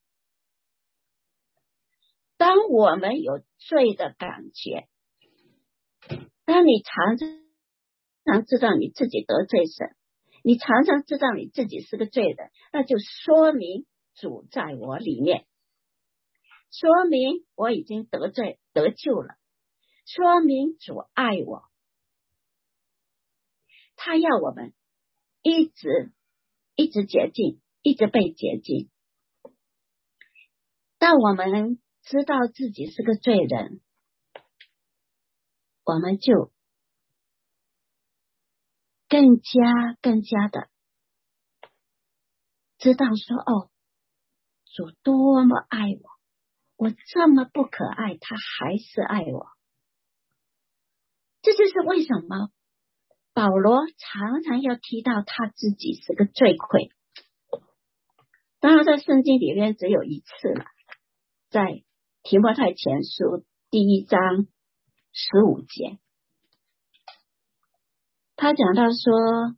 当我们有罪的感觉，当你常常知道你自己得罪神，你常常知道你自己是个罪人，那就说明主在我里面，说明我已经得罪得救了，说明主爱我，他要我们一直一直洁净，一直被洁净。当我们知道自己是个罪人，我们就更加更加的知道说，哦，主多么爱我，我这么不可爱，他还是爱我。这就是为什么保罗常常要提到他自己是个罪魁。当然在圣经里面只有一次了，在提摩太前书第一章十五节，他讲到说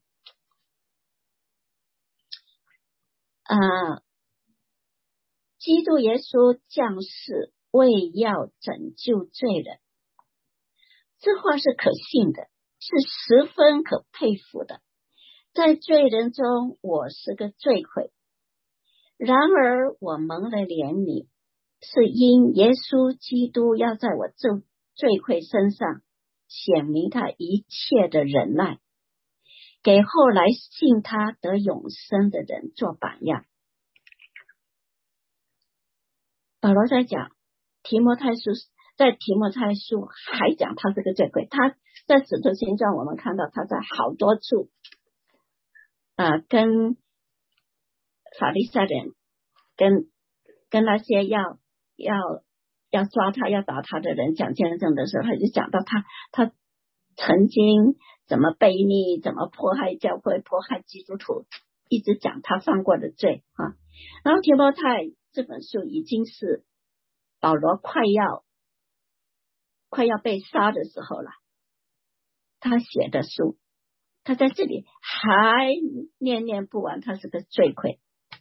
呃，基督耶稣降世为要拯救罪人，这话是可信的，是十分可佩服的。在罪人中我是个罪魁，然而我蒙了怜悯，是因耶稣基督要在我这罪魁身上显明他一切的忍耐，给后来信他得永生的人做榜样。保罗在讲提摩太书在提摩太书还讲他是个罪魁，他在使徒行传我们看到他在好多处呃跟法利赛人跟跟那些要要要抓他要打他的人讲见证的时候，他就讲到他他曾经怎么悖逆，怎么迫害教会，迫害基督徒，一直讲他犯过的罪啊。然后提摩太这本书已经是保罗快要快要被杀的时候了，他写的书，他在这里还念念不完，他是个罪魁。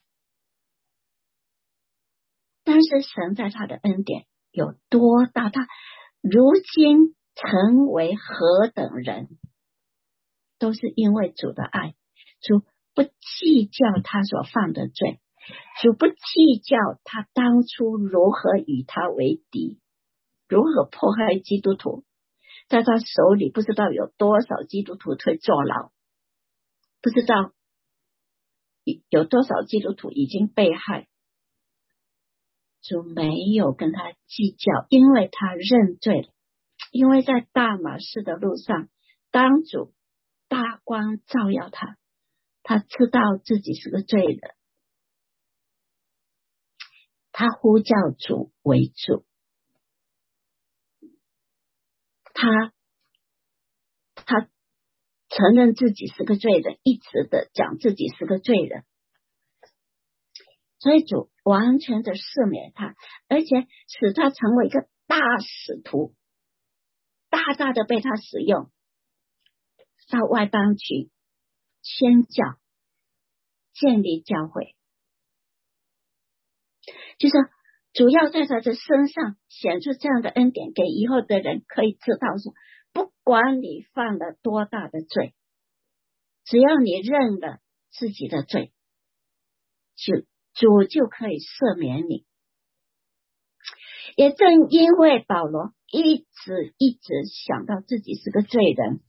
但是神在他的恩典有多大，他如今成为何等人，都是因为主的爱。主不计较他所犯的罪，主不计较他当初如何与他为敌，如何迫害基督徒，在他手里不知道有多少基督徒会坐牢，不知道有多少基督徒已经被害。主没有跟他计较，因为他认罪了。因为在大马士的路上，当主大光照耀他，他知道自己是个罪人，他呼叫主为主，他他承认自己是个罪人，一直的讲自己是个罪人，所以主完全的赦免他，而且使他成为一个大使徒，大大的被他使用，到外邦去宣教，建立教会。就是主要在他的身上显出这样的恩典，给以后的人可以知道说，不管你犯了多大的罪，只要你认了自己的罪，就主就可以赦免你。也正因为保罗一直一直想到自己是个罪人，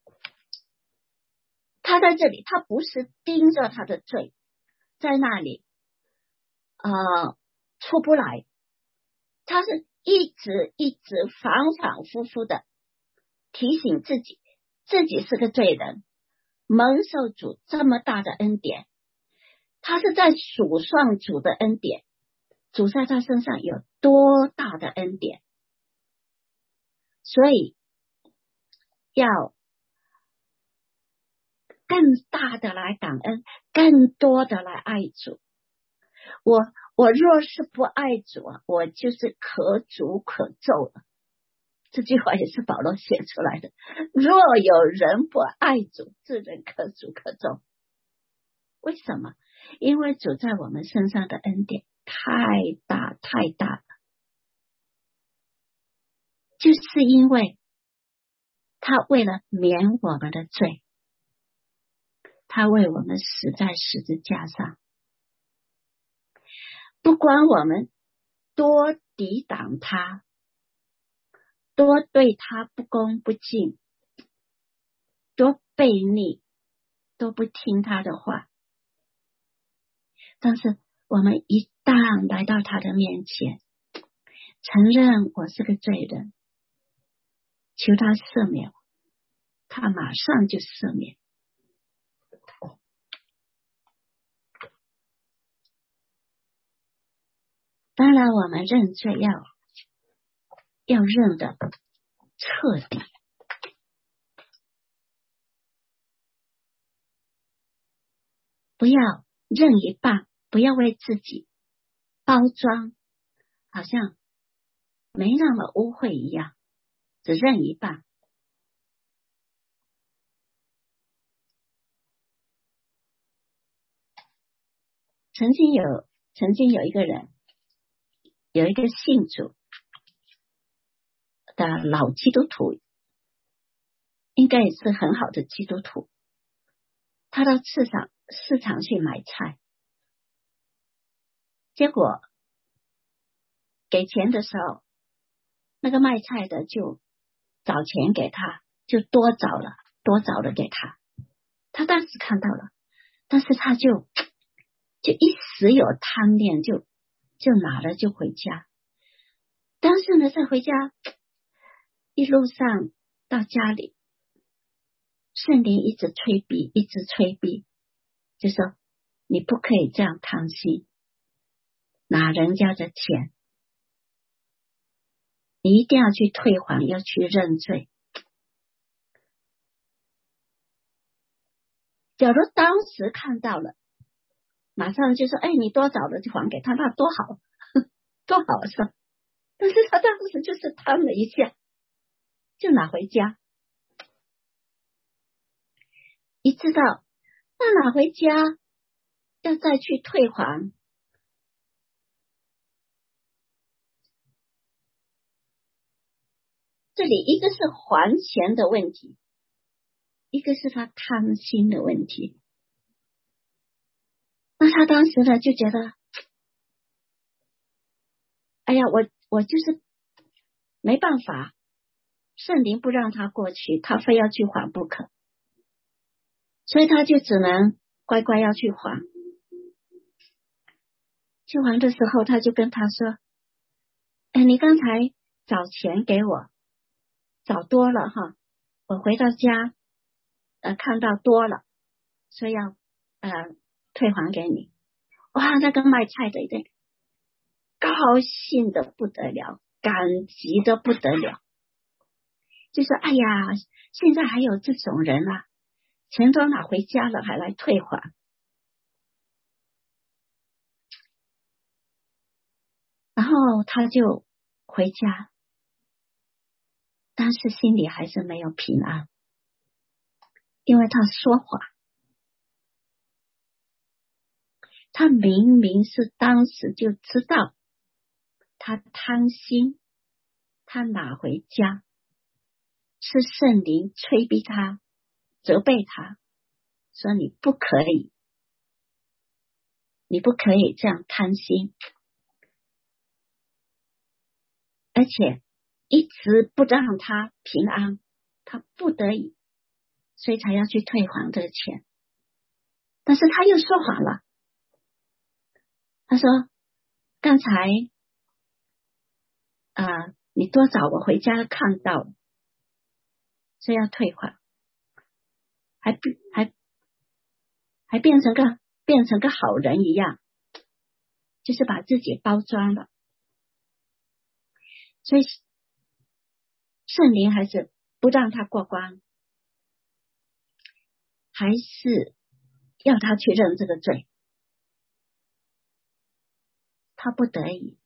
他在这里他不是盯着他的罪在那里呃出不来，他是一直一直反反复复的提醒自己自己是个罪人，蒙受主这么大的恩典，他是在数算主的恩典，主在他身上有多大的恩典，所以要更大的来感恩，更多的来爱主。我我若是不爱主啊，我就是可诅可咒了。这句话也是保罗写出来的。若有人不爱主，这人可诅可咒。为什么？因为主在我们身上的恩典太大太大了，就是因为他为了免我们的罪，他为我们死在十字架上，不管我们多抵挡他，多对他不恭不敬，多悖逆，都不听他的话，但是我们一旦来到他的面前，承认我是个罪人，求他赦免我，他马上就赦免。当然我们认罪要要认的彻底，不要认一半，不要为自己包装好像没那么污秽一样，只认一半。曾经有曾经有一个人，有一个信主的老基督徒，应该也是很好的基督徒，他到市场市场去买菜，结果给钱的时候，那个卖菜的就找钱给他，就多找了多找了给他，他当时看到了，但是他就就一时有贪念，就就拿了就回家。 但是呢，在回家一路上到家里，圣灵一直催逼，一直催逼，就说你不可以这样贪心，拿人家的钱，你一定要去退还，要去认罪。假如当时看到了，马上就说，哎，你多找了就还给他，那多好，多好是吧？但是他当时就是贪了一下，就拿回家。一知道那拿回家要再去退还，这里一个是还钱的问题，一个是他贪心的问题。那他当时呢就觉得，哎呀，我我就是没办法，圣灵不让他过去，他非要去还不可，所以他就只能乖乖要去还。去还的时候，他就跟他说，哎，你刚才找钱给我找多了哈，我回到家呃看到多了，所以要呃退还给你。哇，那个卖菜的一定高兴的不得了，感激的不得了，就说哎呀，现在还有这种人啊，钱都拿回家了还来退还。然后他就回家，但是心里还是没有平安，因为他说谎。他明明是当时就知道他贪心，他拿回家，是圣灵催逼他，责备他，说你不可以，你不可以这样贪心，而且一直不让他平安，他不得已，所以才要去退还这个钱。但是他又说谎了，他说刚才啊、呃，你多早我回家看到了，所以要退还，还还还变成个变成个好人一样，就是把自己包装了。所以圣灵还是不让他过关，还是要他去认这个罪。他不得已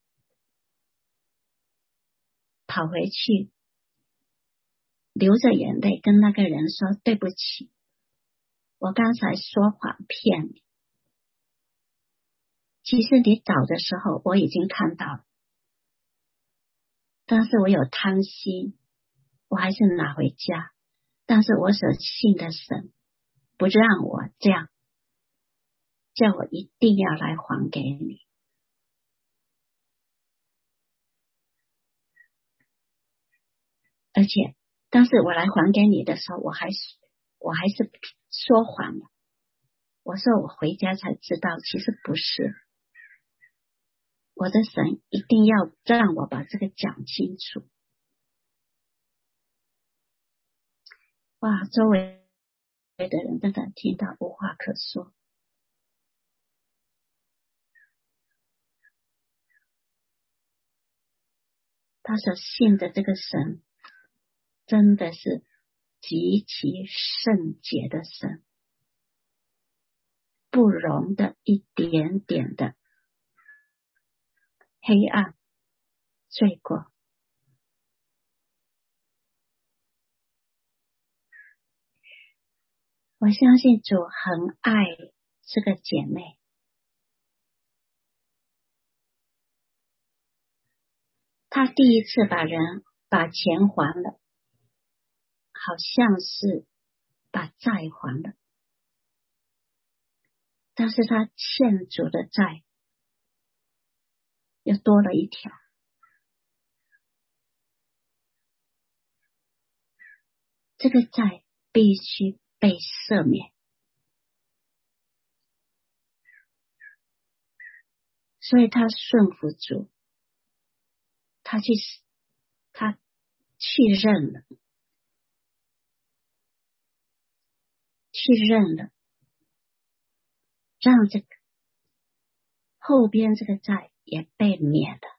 跑回去，流着眼泪跟那个人说，对不起，我刚才说谎骗你，其实你找的时候我已经看到了，但是我有贪心，我还是拿回家，但是我所信的神不让我这样，叫我一定要来还给你。而且当时我来还给你的时候，我还是我还是说谎了，我说我回家才知道，其实不是，我的神一定要让我把这个讲清楚。哇，周围的人真的听到无话可说。他所信的这个神真的是极其圣洁的神，不容的一点点的黑暗罪过。我相信主很爱这个姐妹，她第一次把人把钱还了，好像是把债还了，但是她欠主的债又多了一条。这个债必须被赦免，所以他顺服主， 他去他去认了，去认了，让这个后边这个债也被免了。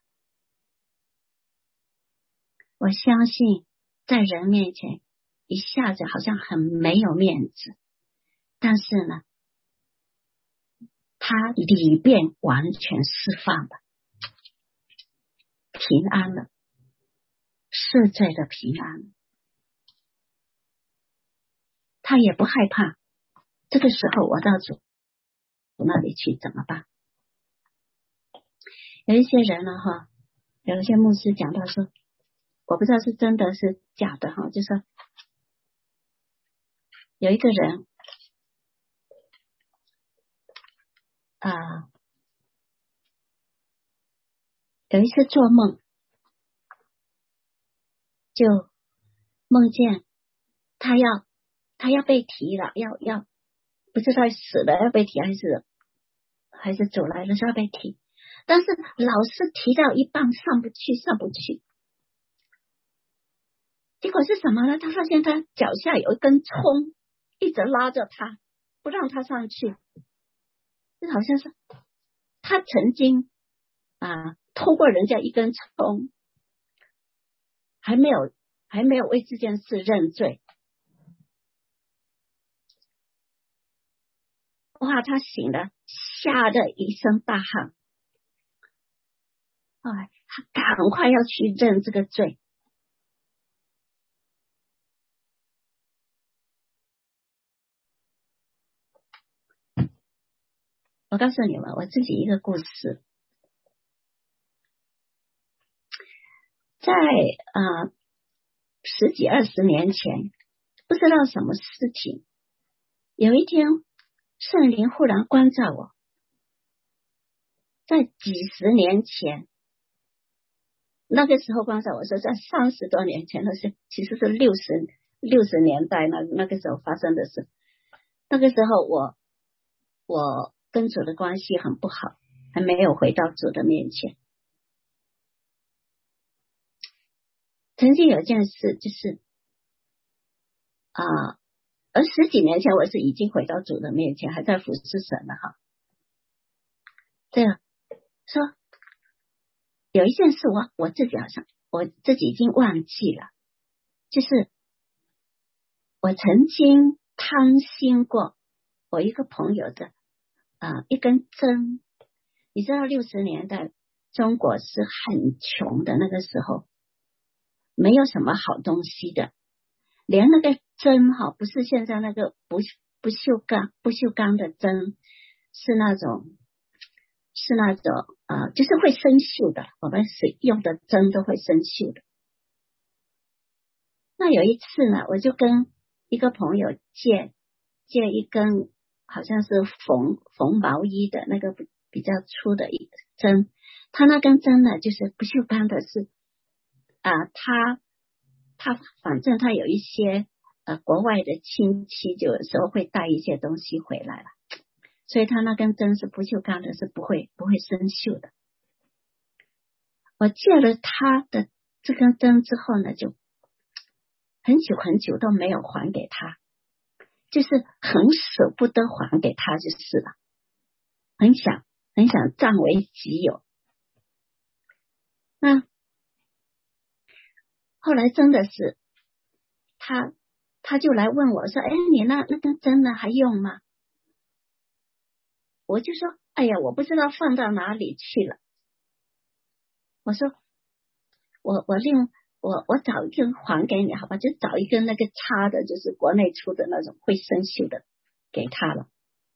我相信在人面前一下子好像很没有面子，但是呢他里边完全释放了，平安了，赦罪的平安，他也不害怕。这个时候我到主那里去怎么办？有一些人呢哈，有一些牧师讲到说，我不知道是真的是假的哈，就说有一个人啊、呃，有一次做梦，就梦见他要他要被提了，要要不知道死了要被提还是还是走来的时候要被提，但是老是提到一半上不去上不去，结果是什么呢？他发现他脚下有一根葱一直拉着他不让他上去，这好像是他曾经啊偷过人家一根葱，还没有还没有为这件事认罪。哇，他醒了，吓得一身大汗，哎，他赶快要去认这个罪。我告诉你们，我自己一个故事，在呃十几二十年前，不知道什么事情，有一天圣灵忽然光照我，在几十年前，那个时候光照我说，在三十多年前，那是其实是六十六十年代那那个时候发生的事。那个时候我我跟主的关系很不好，还没有回到主的面前。曾经有件事就是啊、呃，而十几年前我是已经回到主的面前，还在服侍神了哈。对了，说有一件事我我自己好像我自己已经忘记了，就是我曾经贪心过我一个朋友的啊、呃、一根针。你知道六十年代中国是很穷的，那个时候没有什么好东西的，连那个针哈，不是现在那个不不锈钢不锈钢的针，是那种是那种啊、呃，就是会生锈的，我们使用的针都会生锈的。那有一次呢，我就跟一个朋友借借一根好像是缝缝毛衣的那个比较粗的一针，他那根针呢就是不锈钢的，是啊、呃，他他反正他有一些呃国外的亲戚，就有时候会带一些东西回来了，所以他那根针是不锈钢的，是不会不会生锈的。我借了他的这根针之后呢，就很久很久都没有还给他，就是很舍不得还给他就是了，很想很想占为己有。那后来真的是他他就来问我说，哎，你那那根针呢还用吗？我就说，哎呀，我不知道放到哪里去了。我说我我另我我找一根还给你好吧，就找一根那个插的，就是国内出的那种会生锈的给他了。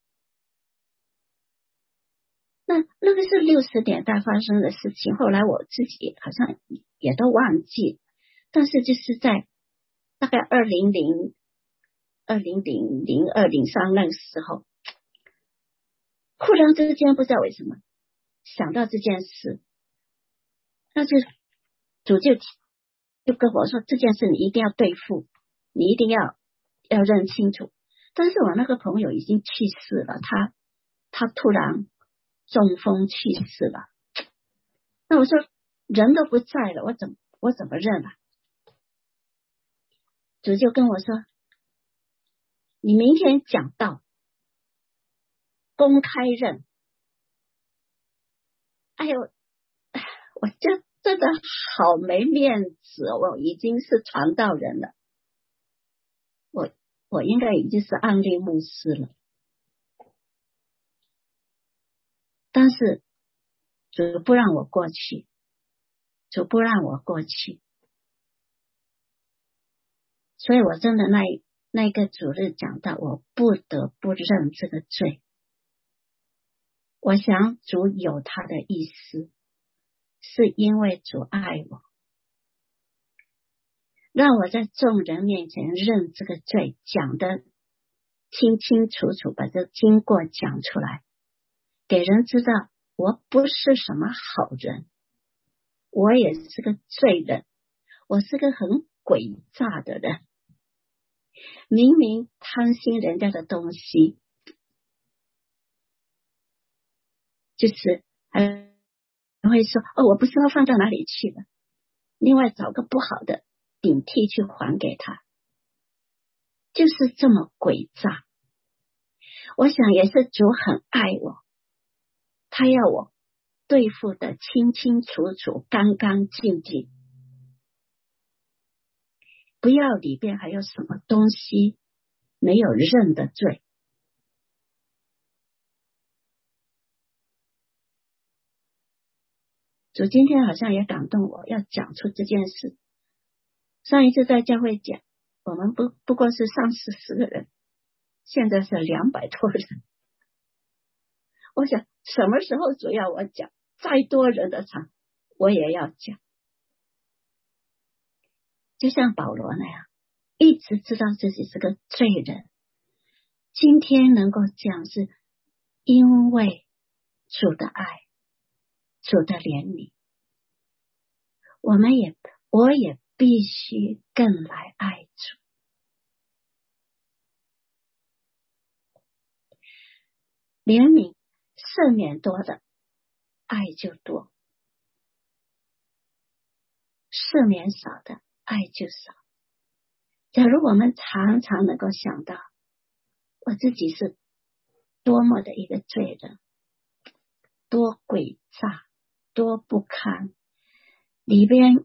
那那个是六十年代发生的事情，后来我自己好像也都忘记，但是就是在大概二零零二零零零二零三那个时候，忽然之间不知道为什么想到这件事，那就主就就跟我说，这件事你一定要对付，你一定要要认清楚。但是我那个朋友已经去世了，他他突然中风去世了。那我说人都不在了，我怎么我怎么认啊？主就跟我说，你明天讲道，公开认。哎呦，我就真的好没面子哦，我已经是传道人了，我我应该已经是安利牧师了，但是主不让我过去，主不让我过去，所以我真的那那个主日讲到，我不得不认这个罪。我想主有他的意思，是因为主爱我，让我在众人面前认这个罪，讲得清清楚楚，把这经过讲出来，给人知道我不是什么好人，我也是个罪人，我是个很诡诈的人，明明贪心人家的东西，就是还会说哦，我不知道放到哪里去了，另外找个不好的顶替去还给他，就是这么诡诈。我想也是主很爱我，他要我对付的清清楚楚，干干净净，不要里边还有什么东西没有认的罪。主今天好像也感动我，要讲出这件事。上一次在教会讲，我们不不过是三四十个人，现在是两百多人。我想什么时候主要我讲，再多人的场我也要讲，就像保罗那样，一直知道自己是个罪人，今天能够讲是因为主的爱，主的怜悯，我们也我也必须更来爱主。怜悯赦免多的爱就多，赦免少的爱就少。假如我们常常能够想到我自己是多么的一个罪人，多诡诈，多不堪，里边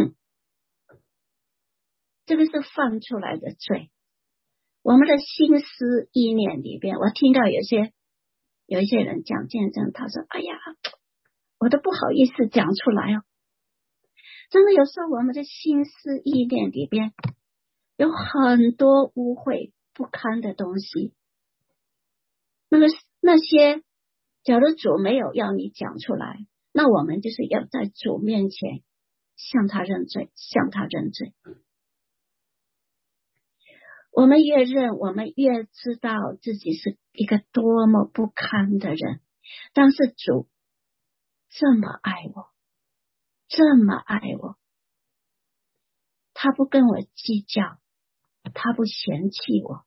这个是放出来的罪，我们的心思意念里边，我听到有些有一些人讲见证，他说哎呀，我都不好意思讲出来哦。真的有时候我们的心思意念里边有很多污秽不堪的东西，那么那些假如主没有要你讲出来，那我们就是要在主面前向他认罪，向他认罪。我们越认，我们越知道自己是一个多么不堪的人，但是主这么爱我，这么爱我，他不跟我计较，他不嫌弃我，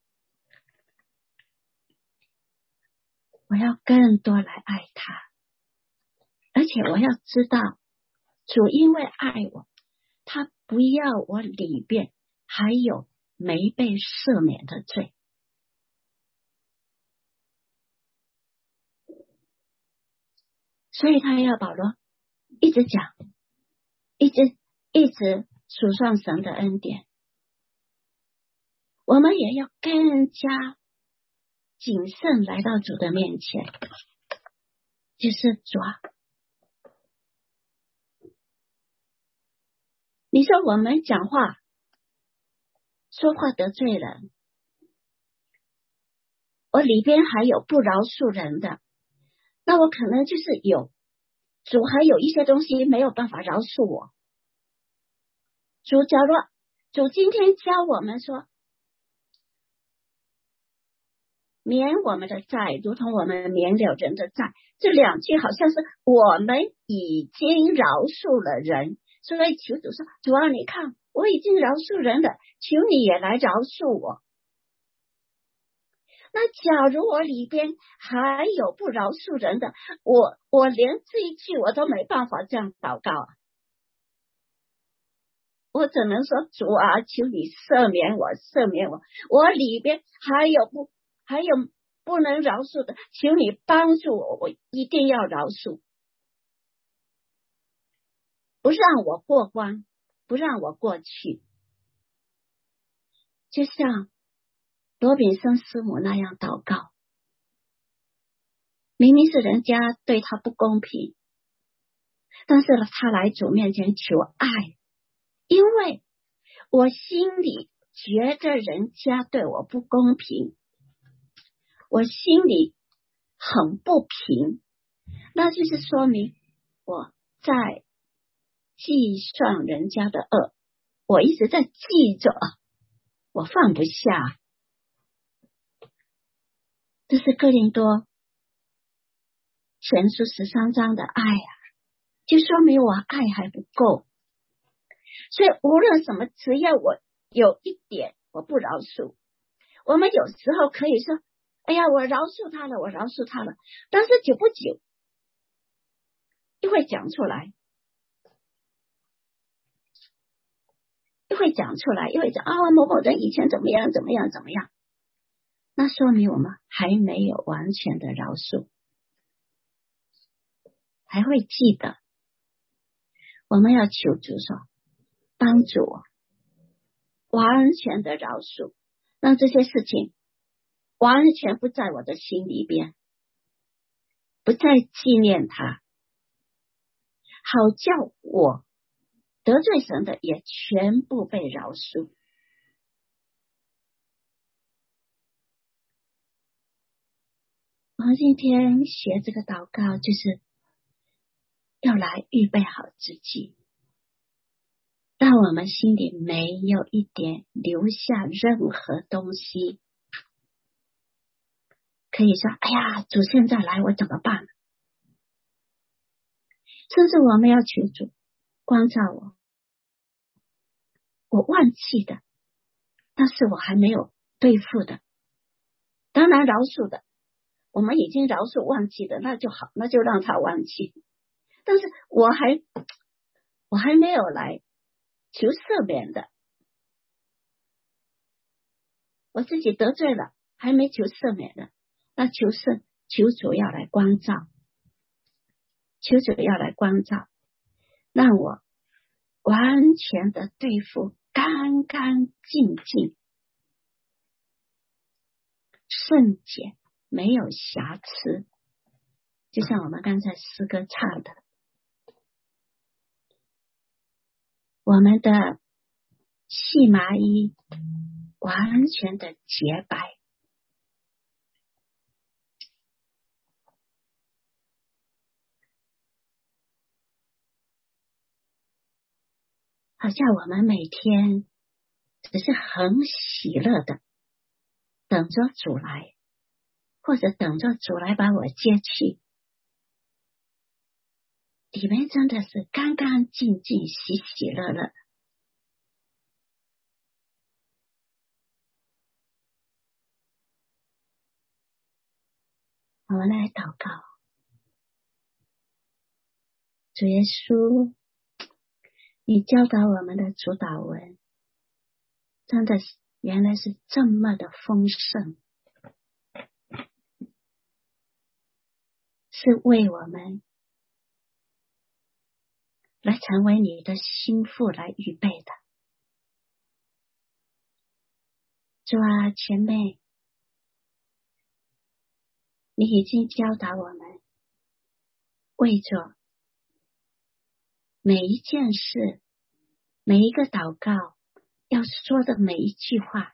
我要更多来爱他，而且我要知道主因为爱我，他不要我里边还有没被赦免的罪。所以他要保罗一直讲，一直一直数算神的恩典，我们也要更加谨慎来到主的面前，就是主啊，你说我们讲话说话得罪人，我里边还有不饶恕人的，那我可能就是有主还有一些东西没有办法饶恕我。主假如主今天教我们说，免我们的债如同我们免了人的债，这两句好像是我们已经饶恕了人，所以求主说，主啊，你看我已经饶恕人了，求你也来饶恕我。那假如我里边还有不饶恕人的，我我连这一句我都没办法这样祷告啊。 我只能说主啊，求你赦免我，赦免我，我里边还有不还有不能饶恕的，求你帮助我，我一定要饶恕，不让我过关，不让我过去。就像罗炳生师母那样祷告，明明是人家对他不公平，但是他来主面前求爱，因为我心里觉得人家对我不公平，我心里很不平，那就是说明我在计算人家的恶，我一直在记着，我放不下。这是哥林多前书十三章的爱啊，就说明我爱还不够。所以无论什么，只要我有一点我不饶恕，我们有时候可以说，哎呀，我饶恕他了，我饶恕他了，但是久不久又会讲出来，又会讲出来，又会讲啊，某某人以前怎么样怎么样怎么样，那说明我们还没有完全的饶恕，还会记得。我们要求主说，帮助我完全的饶恕，让这些事情完全不在我的心里边，不再纪念他，好叫我得罪神的也全部被饶恕。我们今天学这个祷告，就是要来预备好自己，让我们心里没有一点留下任何东西，可以说，哎呀，主现在来我怎么办？甚至我们要求主光照我，我忘记的，但是我还没有对付的，当然饶恕的，我们已经饶恕忘记的，那就好，那就让他忘记。但是我还我还没有来求赦免的，我自己得罪了，还没求赦免的，那求圣求主要来光照，求主要来光照，让我完全的对付，干干净净，圣洁，没有瑕疵。就像我们刚才诗歌唱的，我们的细麻衣完全的洁白，好像我们每天只是很喜乐的等着主来，或者等着主来把我接去，里面真的是干干净净，喜喜乐乐。我们来祷告，主耶稣，你教导我们的主祷文真的原来是这么的丰盛，是为我们来成为你的心腹来预备的。主啊，前面你已经教导我们，为着每一件事，每一个祷告要说的每一句话，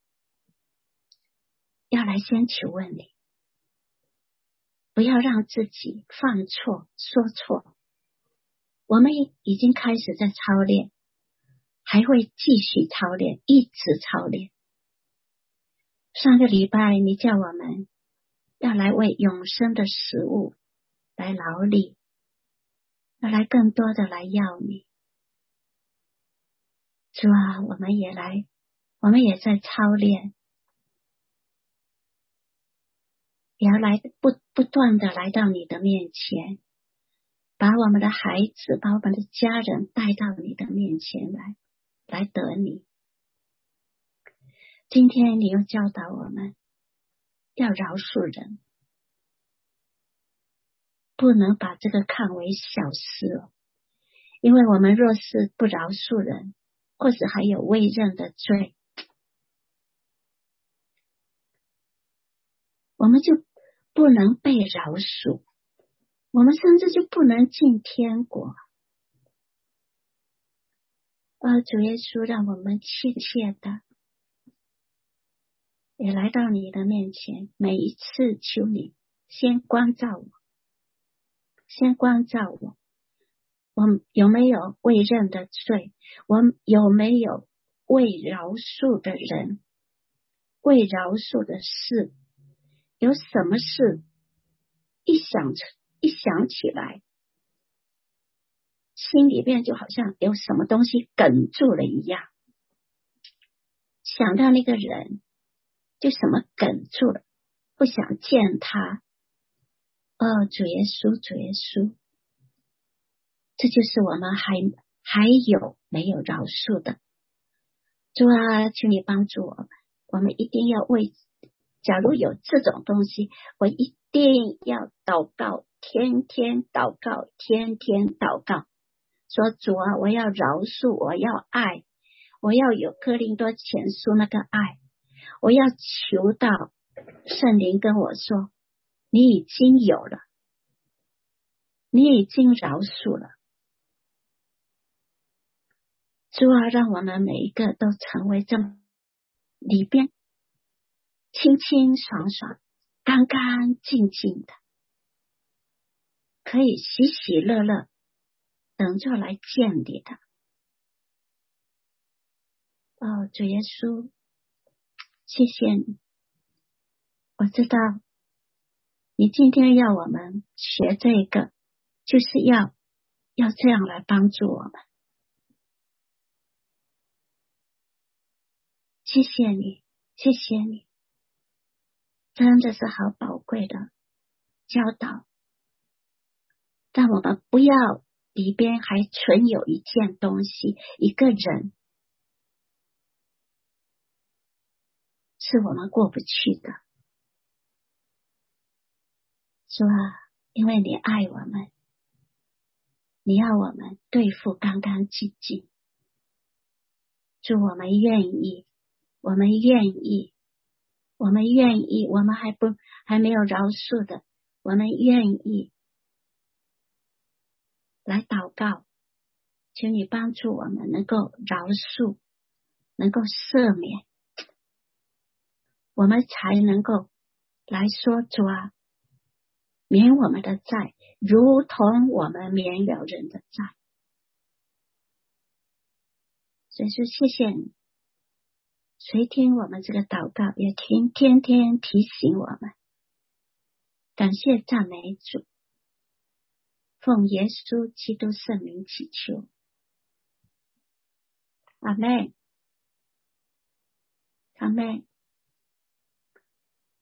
要来先求问你，不要让自己犯错说错。我们已经开始在操练，还会继续操练，一直操练。上个礼拜你叫我们要来为永生的食物来劳力，要来更多的来要你。主啊，我们也来，我们也在操练，也要来不不断的来到你的面前，把我们的孩子，把我们的家人带到你的面前来。 来得你。今天你又教导我们要饶恕人，不能把这个看为小事哦，因为我们若是不饶恕人，或者还有未认的罪，我们就不能被饶恕，我们甚至就不能进天国。呃，主耶稣让我们切切的也来到你的面前，每一次求你先光照我，先光照我，我有没有未认的罪，我有没有未饶恕的人，未饶恕的事，有什么事一想一想起来，心里面就好像有什么东西哽住了一样，想到那个人就什么哽住了，不想见他。哦，主耶稣，主耶稣，这就是我们还还有没有饶恕的。主啊，请你帮助我们，我们一定要为，假如有这种东西，我一定要祷告，天天祷告，天天祷告，说主啊，我要饶恕，我要爱，我要有哥林多前书那个爱，我要求到圣灵跟我说，你已经有了，你已经饶恕了。主啊，让我们每一个都成为这里边清清爽爽，干干净净的，可以喜喜乐乐等着来见你的。哦，主耶稣，谢谢你，我知道你今天要我们学这个，就是要要这样来帮助我们。谢谢你，谢谢你，真的是好宝贵的教导，让我们不要里边还存有一件东西，一个人是我们过不去的。主啊，因为你爱我们，你要我们对付干干净净。主，我们愿意，我们愿意，我们愿意，我们还不还没有饶恕的，我们愿意来祷告，求你帮助我们能够饶恕，能够赦免，我们才能够来说，主啊，免我们的债，如同我们免了人的债。所以说谢谢你，谁听我们这个祷告，也听天天提醒我们。感谢赞美主，奉耶稣基督圣名祈求，阿们，阿们。